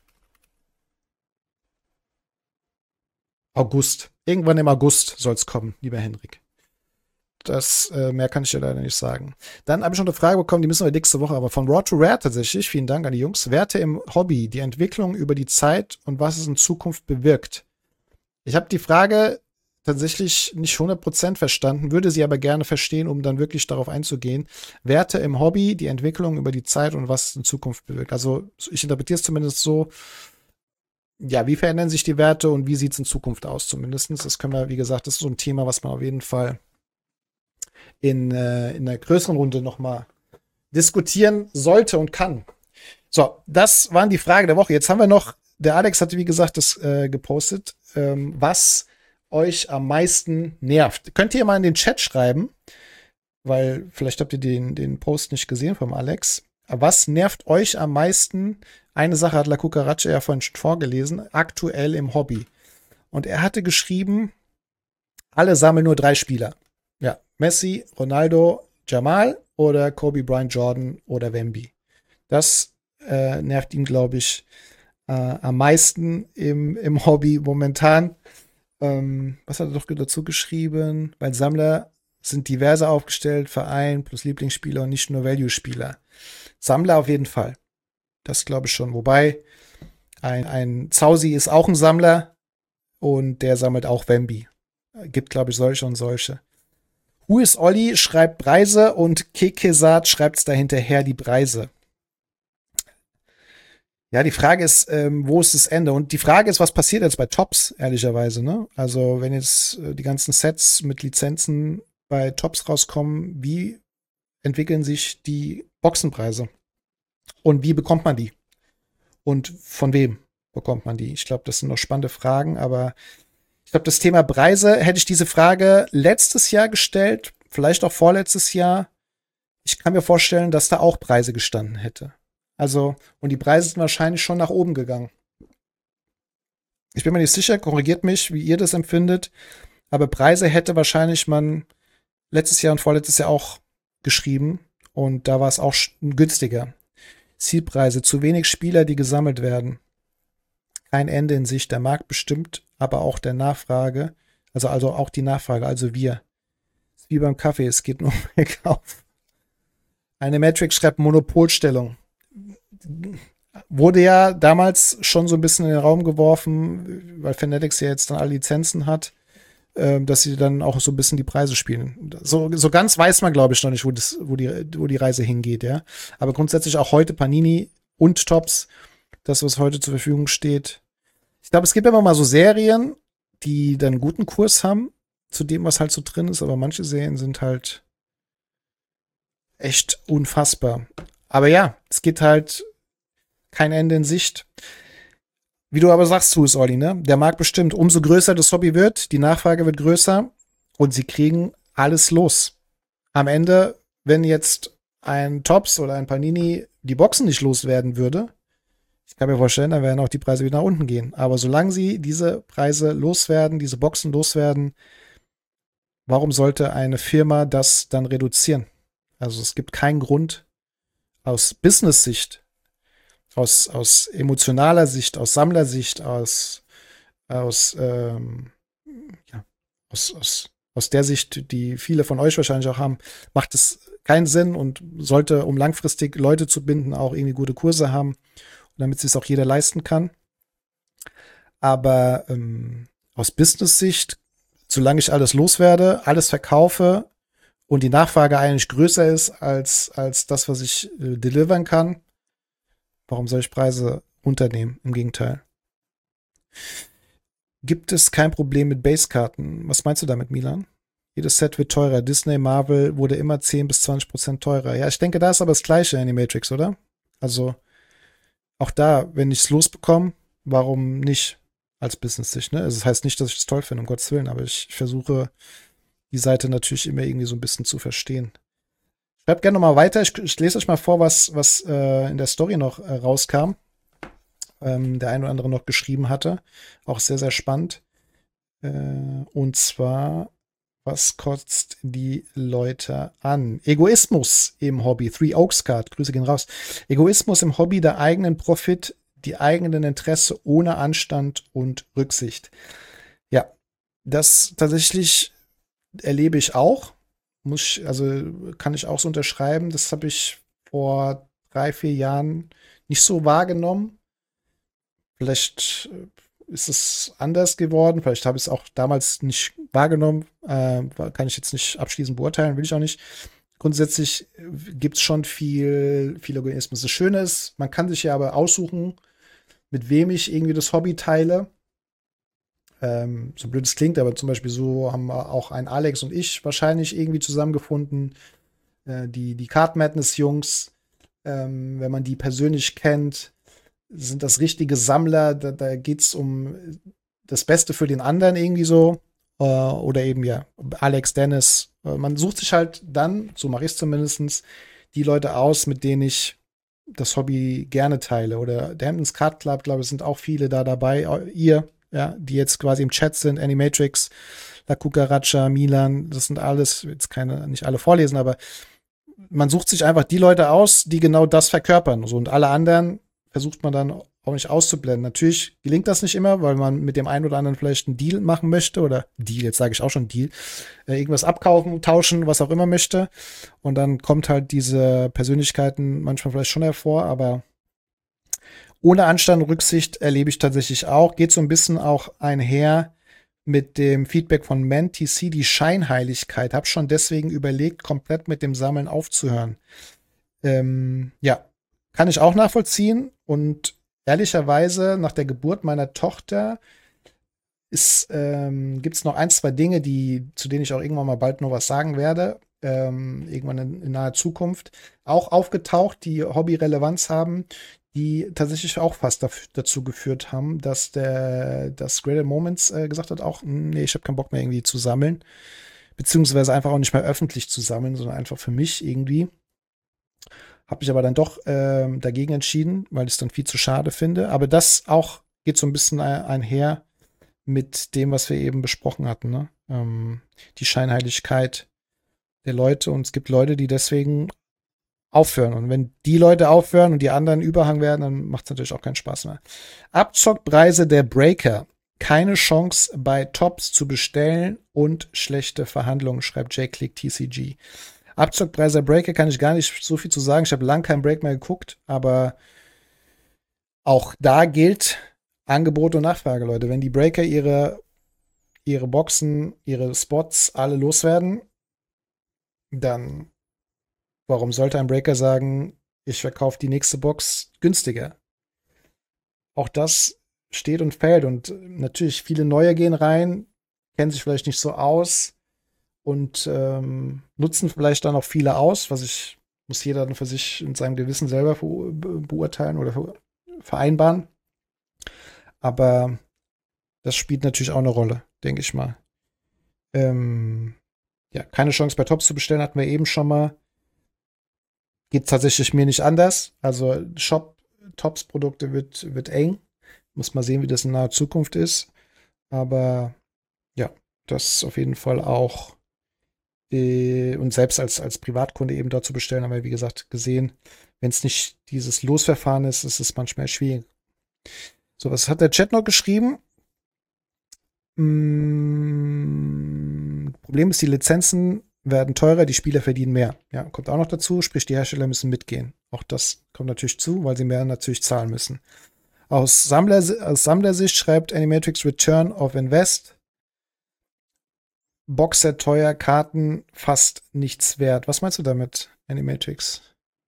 August. Irgendwann im August soll es kommen, lieber Henrik. Das, äh, mehr kann ich dir leider nicht sagen. Dann habe ich noch eine Frage bekommen, die müssen wir nächste Woche, aber von Raw to Rare tatsächlich. Vielen Dank an die Jungs. Werte im Hobby, die Entwicklung über die Zeit und was es in Zukunft bewirkt. Ich habe die Frage tatsächlich nicht hundert Prozent verstanden, würde sie aber gerne verstehen, um dann wirklich darauf einzugehen. Werte im Hobby, die Entwicklung über die Zeit und was es in Zukunft bewirkt. Also ich interpretiere es zumindest so, ja, wie verändern sich die Werte und wie sieht es in Zukunft aus zumindest. Das können wir, wie gesagt, das ist so ein Thema, was man auf jeden Fall in, äh, in einer größeren Runde nochmal diskutieren sollte und kann. So, das waren die Fragen der Woche. Jetzt haben wir noch, der Alex hatte, wie gesagt, das äh, gepostet, ähm, was euch am meisten nervt. Könnt ihr mal in den Chat schreiben, weil vielleicht habt ihr den, den Post nicht gesehen vom Alex. Was nervt euch am meisten? Eine Sache hat La Cucaracha ja vorhin schon vorgelesen, aktuell im Hobby. Und er hatte geschrieben, alle sammeln nur drei Spieler. Ja, Messi, Ronaldo, Jamal oder Kobe Bryant, Jordan oder Wemby. Das äh, nervt ihn, glaube ich, äh, am meisten im, im Hobby momentan. Ähm, was hat er doch dazu geschrieben? Weil Sammler sind diverse aufgestellt, Verein plus Lieblingsspieler und nicht nur Value-Spieler. Sammler auf jeden Fall. Das glaube ich schon. Wobei, ein, ein Zausi ist auch ein Sammler und der sammelt auch Wemby. Gibt, glaube ich, solche und solche. Who is Olli schreibt Preise und Kekesat schreibt es dahinterher die Preise. Ja, die Frage ist, ähm, wo ist das Ende? Und die Frage ist, was passiert jetzt bei Tops, ehrlicherweise, ne? Also, wenn jetzt äh, die ganzen Sets mit Lizenzen bei Tops rauskommen, wie entwickeln sich die Boxenpreise? Und wie bekommt man die? Und von wem bekommt man die? Ich glaube, das sind noch spannende Fragen, aber ich glaube, das Thema Preise, hätte ich diese Frage letztes Jahr gestellt, vielleicht auch vorletztes Jahr, ich kann mir vorstellen, dass da auch Preise gestanden hätte. Also, und die Preise sind wahrscheinlich schon nach oben gegangen. Ich bin mir nicht sicher, korrigiert mich, wie ihr das empfindet, aber Preise hätte wahrscheinlich man letztes Jahr und vorletztes Jahr auch geschrieben und da war es auch günstiger. Zielpreise, zu wenig Spieler, die gesammelt werden. Kein Ende in Sicht, der Markt bestimmt, aber auch der Nachfrage, also, also auch die Nachfrage, also wir. Ist wie beim Kaffee, es geht nur um den Kauf. Eine Matrix schreibt Monopolstellung. Wurde ja damals schon so ein bisschen in den Raum geworfen, weil Fanatics ja jetzt dann alle Lizenzen hat, äh, dass sie dann auch so ein bisschen die Preise spielen. So, so ganz weiß man, glaube ich, noch nicht, wo, das, wo, die, wo die Reise hingeht, ja. Aber grundsätzlich auch heute Panini und Tops, das, was heute zur Verfügung steht. Ich glaube, es gibt immer mal so Serien, die dann einen guten Kurs haben, zu dem, was halt so drin ist, aber manche Serien sind halt echt unfassbar. Aber ja, es geht halt kein Ende in Sicht. Wie du aber sagst, tu es, Olli, ne? Der Markt bestimmt, umso größer das Hobby wird, die Nachfrage wird größer und sie kriegen alles los. Am Ende, wenn jetzt ein Tops oder ein Panini die Boxen nicht loswerden würde, ich kann mir vorstellen, dann werden auch die Preise wieder nach unten gehen. Aber solange sie diese Preise loswerden, diese Boxen loswerden, warum sollte eine Firma das dann reduzieren? Also es gibt keinen Grund aus Business-Sicht, aus, aus emotionaler Sicht, aus Sammlersicht, aus, aus, ähm, ja, aus, aus, aus der Sicht, die viele von euch wahrscheinlich auch haben, macht es keinen Sinn und sollte, um langfristig Leute zu binden, auch irgendwie gute Kurse haben, damit sich es auch jeder leisten kann. Aber ähm, aus Business-Sicht, solange ich alles loswerde, alles verkaufe und die Nachfrage eigentlich größer ist als, als das, was ich äh, delivern kann, warum soll ich Preise runternehmen? Im Gegenteil. Gibt es kein Problem mit Basekarten? Was meinst du damit, Milan? Jedes Set wird teurer. Disney, Marvel wurde immer zehn bis zwanzig Prozent teurer. Ja, ich denke, da ist aber das Gleiche in die Matrix, oder? Also, auch da, wenn ich es losbekomme, warum nicht als Business-Sicht, ne? Also das heißt nicht, dass ich es toll finde, um Gottes Willen, aber ich versuche, die Seite natürlich immer irgendwie so ein bisschen zu verstehen. Schreibt gerne noch mal weiter. Ich, ich lese euch mal vor, was, was äh, in der Story noch äh, rauskam. Ähm, der ein oder andere noch geschrieben hatte. Auch sehr, sehr spannend. Äh, und zwar, was kotzt die Leute an? Egoismus im Hobby. Three Oaks Card. Grüße gehen raus. Egoismus im Hobby, der eigenen Profit, die eigenen Interesse ohne Anstand und Rücksicht. Ja, das tatsächlich erlebe ich auch. Muss ich, also kann ich auch so unterschreiben. Das habe ich vor drei, vier Jahren nicht so wahrgenommen. Vielleicht ist es anders geworden. Vielleicht habe ich es auch damals nicht wahrgenommen. Äh, kann ich jetzt nicht abschließend beurteilen, will ich auch nicht. Grundsätzlich gibt es schon viel, viel Egoismus. Das Schöne ist, man kann sich ja aber aussuchen, mit wem ich irgendwie das Hobby teile. Ähm, so blöd es klingt, aber zum Beispiel so haben wir auch ein Alex und ich wahrscheinlich irgendwie zusammengefunden. Äh, die, die Card Madness Jungs, ähm, wenn man die persönlich kennt, sind das richtige Sammler. Da, da geht es um das Beste für den anderen irgendwie so. Äh, oder eben ja, Alex, Dennis. Äh, man sucht sich halt dann, so mache ich es zumindest, die Leute aus, mit denen ich das Hobby gerne teile. Oder der Hamptons Card Club, glaube ich, sind auch viele da dabei. Ihr, ja, die jetzt quasi im Chat sind, Animatrix, La Cucaracha, Milan, das sind alles, jetzt keine, nicht alle vorlesen, aber man sucht sich einfach die Leute aus, die genau das verkörpern. So, und alle anderen versucht man dann auch nicht auszublenden. Natürlich gelingt das nicht immer, weil man mit dem einen oder anderen vielleicht einen Deal machen möchte oder Deal, jetzt sage ich auch schon Deal, äh, irgendwas abkaufen, tauschen, was auch immer möchte. Und dann kommt halt diese Persönlichkeiten manchmal vielleicht schon hervor, aber ohne Anstand und Rücksicht erlebe ich tatsächlich auch. Geht so ein bisschen auch einher mit dem Feedback von ManTC, die Scheinheiligkeit. Hab schon deswegen überlegt, komplett mit dem Sammeln aufzuhören. Ähm, ja, kann ich auch nachvollziehen. Und ehrlicherweise, nach der Geburt meiner Tochter ähm, gibt es noch ein, zwei Dinge, die, zu denen ich auch irgendwann mal bald noch was sagen werde. Ähm, irgendwann in, in naher Zukunft. Auch aufgetaucht, die Hobby-Relevanz haben, die tatsächlich auch fast dafür, dazu geführt haben, dass der das Greater Moments äh, gesagt hat, auch, nee, ich habe keinen Bock mehr irgendwie zu sammeln. Beziehungsweise einfach auch nicht mehr öffentlich zu sammeln, sondern einfach für mich irgendwie. Habe ich aber dann doch äh, dagegen entschieden, weil ich es dann viel zu schade finde. Aber das auch geht so ein bisschen einher mit dem, was wir eben besprochen hatten. Ne? Ähm, die Scheinheiligkeit der Leute. Und es gibt Leute, die deswegen aufhören. Und wenn die Leute aufhören und die anderen Überhang werden, dann macht es natürlich auch keinen Spaß mehr. Abzockpreise der Breaker. Keine Chance bei Tops zu bestellen und schlechte Verhandlungen, schreibt J-Click T C G. Abzockpreise der Breaker kann ich gar nicht so viel zu sagen. Ich habe lange keinen Break mehr geguckt, aber auch da gilt Angebot und Nachfrage, Leute. Wenn die Breaker ihre, ihre Boxen, ihre Spots alle loswerden, dann warum sollte ein Breaker sagen, ich verkaufe die nächste Box günstiger? Auch das steht und fällt. Und natürlich, viele Neue gehen rein, kennen sich vielleicht nicht so aus und ähm, nutzen vielleicht dann auch viele aus, was ich, muss jeder dann für sich in seinem Gewissen selber be- beurteilen oder vereinbaren. Aber das spielt natürlich auch eine Rolle, denke ich mal. Ähm, ja, keine Chance bei Tops zu bestellen, hatten wir eben schon mal. Geht tatsächlich mir nicht anders. Also Shop, Tops-Produkte wird, wird eng. Muss mal sehen, wie das in naher Zukunft ist. Aber ja, das ist auf jeden Fall auch die, und selbst als, als Privatkunde eben dort zu bestellen, haben wir, wie gesagt, gesehen, wenn es nicht dieses Losverfahren ist, ist es manchmal schwierig. So, was hat der Chat noch geschrieben? Hm, Problem ist, die Lizenzen werden teurer, die Spieler verdienen mehr. Ja, kommt auch noch dazu, sprich, die Hersteller müssen mitgehen. Auch das kommt natürlich zu, weil sie mehr natürlich zahlen müssen. Aus, Sammler, aus Sammlersicht schreibt Animatrix Return of Invest. Boxset teuer, Karten fast nichts wert. Was meinst du damit, Animatrix?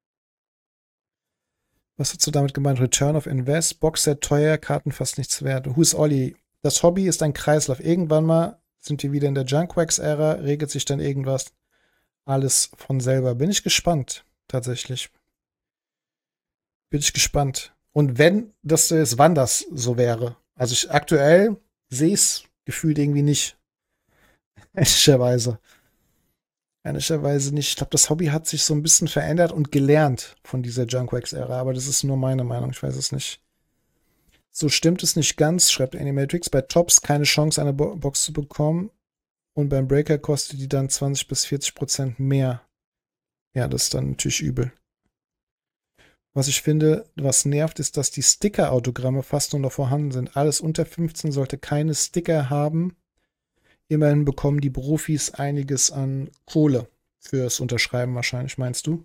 Was hast du damit gemeint? Return of Invest, Boxset teuer, Karten fast nichts wert. Who's Olli? Das Hobby ist ein Kreislauf. Irgendwann mal sind wir wieder in der Junkwax-Ära, regelt sich dann irgendwas alles von selber. Bin ich gespannt, tatsächlich. Bin ich gespannt. Und wenn das so ist, wann das so wäre. Also ich aktuell sehe es gefühlt irgendwie nicht. Ehrlicherweise. Ehrlicherweise nicht. Ich glaube, das Hobby hat sich so ein bisschen verändert und gelernt von dieser Junkwax-Ära, aber das ist nur meine Meinung, ich weiß es nicht. So stimmt es nicht ganz, schreibt Animatrix. Bei Tops keine Chance, eine Bo- Box zu bekommen. Und beim Breaker kostet die dann zwanzig bis vierzig Prozent mehr. Ja, das ist dann natürlich übel. Was ich finde, was nervt, ist, dass die Sticker-Autogramme fast nur noch vorhanden sind. Alles unter fünfzehn sollte keine Sticker haben. Immerhin bekommen die Profis einiges an Kohle fürs Unterschreiben wahrscheinlich, meinst du?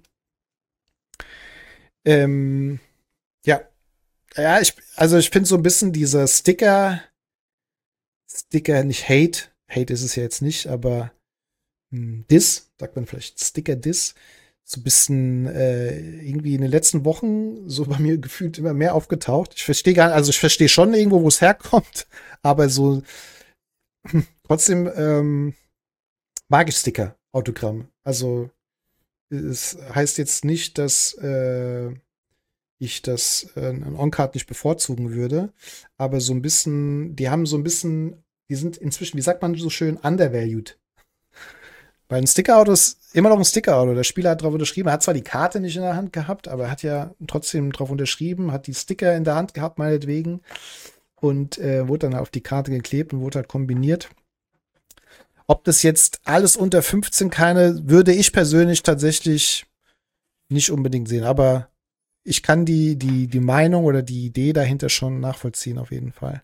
Ähm, ja. Ja, ich, also ich finde so ein bisschen diese Sticker, Sticker, nicht Hate, Hate ist es ja jetzt nicht, aber hm, Diss, sagt man vielleicht Sticker-Diss, so ein bisschen äh, irgendwie in den letzten Wochen so bei mir gefühlt immer mehr aufgetaucht. Ich verstehe gar nicht, also ich verstehe schon irgendwo, wo es herkommt, aber so trotzdem ähm, mag ich Sticker-Autogramm. Also es heißt jetzt nicht, dass äh, ich das äh, an On-Card nicht bevorzugen würde, aber so ein bisschen, die haben so ein bisschen, die sind inzwischen, wie sagt man so schön, undervalued. Weil ein Sticker-Auto ist immer noch ein Sticker-Auto. Der Spieler hat drauf unterschrieben, er hat zwar die Karte nicht in der Hand gehabt, aber er hat ja trotzdem drauf unterschrieben, hat die Sticker in der Hand gehabt, meinetwegen, und äh, wurde dann auf die Karte geklebt und wurde halt kombiniert. Ob das jetzt alles unter fünfzehn keine, würde ich persönlich tatsächlich nicht unbedingt sehen, aber ich kann die, die, die Meinung oder die Idee dahinter schon nachvollziehen, auf jeden Fall.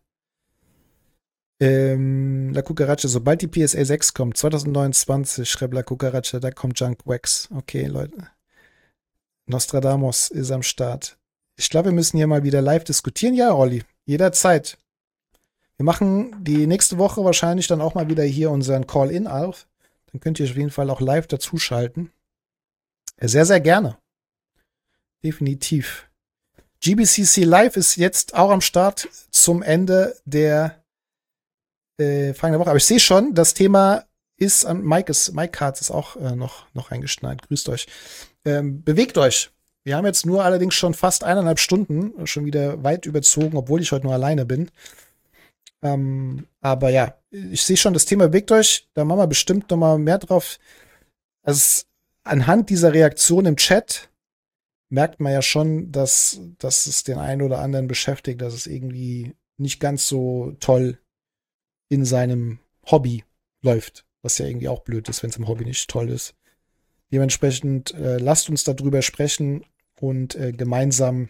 Ähm, La Cucaracha, sobald die P S A sechs kommt, zwanzig neunundzwanzig, schreibt La Cucaracha, da kommt Junk Wax. Okay, Leute. Nostradamus ist am Start. Ich glaube, wir müssen hier mal wieder live diskutieren. Ja, Olli, jederzeit. Wir machen die nächste Woche wahrscheinlich dann auch mal wieder hier unseren Call-In auf. Dann könnt ihr auf jeden Fall auch live dazuschalten. Sehr, sehr gerne. Definitiv. G B C C Live ist jetzt auch am Start zum Ende der äh, folgenden Woche. Aber ich sehe schon, das Thema ist an Mike ist, Mike Katz ist auch äh, noch, noch eingeschneit. Grüßt euch. Ähm, bewegt euch. Wir haben jetzt nur allerdings schon fast eineinhalb Stunden, schon wieder weit überzogen, obwohl ich heute nur alleine bin. Ähm, aber ja, ich sehe schon, das Thema bewegt euch. Da machen wir bestimmt noch mal mehr drauf. Also anhand dieser Reaktion im Chat merkt man ja schon, dass, dass es den einen oder anderen beschäftigt, dass es irgendwie nicht ganz so toll in seinem Hobby läuft. Was ja irgendwie auch blöd ist, wenn es im Hobby nicht toll ist. Dementsprechend äh, lasst uns darüber sprechen und äh, gemeinsam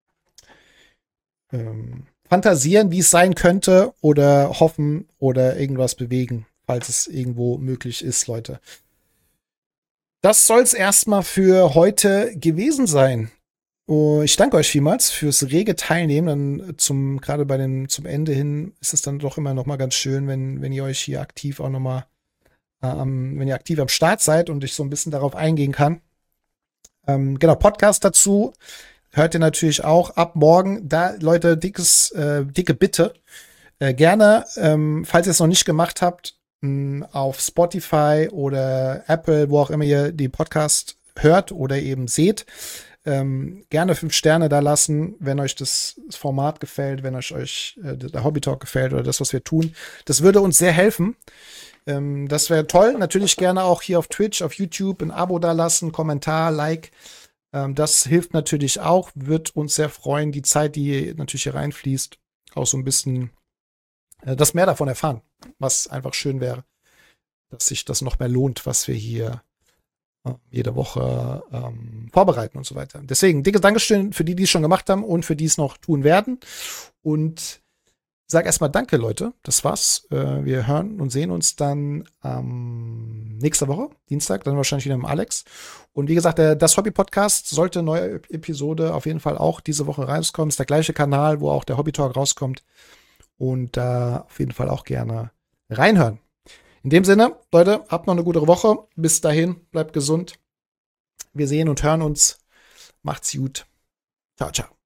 ähm, fantasieren, wie es sein könnte oder hoffen oder irgendwas bewegen, falls es irgendwo möglich ist, Leute. Das soll es erstmal für heute gewesen sein. Oh, ich danke euch vielmals fürs rege Teilnehmen. Dann zum, gerade bei den, zum Ende hin ist es dann doch immer noch mal ganz schön, wenn, wenn ihr euch hier aktiv auch noch mal, ähm, wenn ihr aktiv am Start seid und ich so ein bisschen darauf eingehen kann. Ähm, genau, Podcast dazu hört ihr natürlich auch ab morgen. Da, Leute, dickes, äh, dicke Bitte. Äh, gerne, ähm, falls ihr es noch nicht gemacht habt, mh, auf Spotify oder Apple, wo auch immer ihr die Podcast hört oder eben seht, ähm, gerne fünf Sterne da lassen, wenn euch das Format gefällt, wenn euch, euch äh, der Hobby Talk gefällt oder das, was wir tun. Das würde uns sehr helfen. Ähm, das wäre toll. Natürlich gerne auch hier auf Twitch, auf YouTube ein Abo da lassen, Kommentar, Like. Ähm, das hilft natürlich auch, wird uns sehr freuen. Die Zeit, die natürlich hier reinfließt, auch so ein bisschen äh, das mehr davon erfahren, was einfach schön wäre, dass sich das noch mehr lohnt, was wir hier äh, jede Woche ähm, vorbereiten und so weiter. Deswegen, dicke Dankeschön für die, die es schon gemacht haben und für die es noch tun werden. Und sag erstmal Danke, Leute. Das war's. Äh, wir hören und sehen uns dann ähm, nächste Woche, Dienstag, dann wahrscheinlich wieder mit Alex. Und wie gesagt, der Das Hobby-Podcast sollte eine neue Episode auf jeden Fall auch diese Woche rauskommen. Ist der gleiche Kanal, wo auch der Hobby-Talk rauskommt. Und da auf jeden Fall auch gerne reinhören. In dem Sinne, Leute, habt noch eine gute Woche. Bis dahin, bleibt gesund. Wir sehen und hören uns. Macht's gut. Ciao, ciao.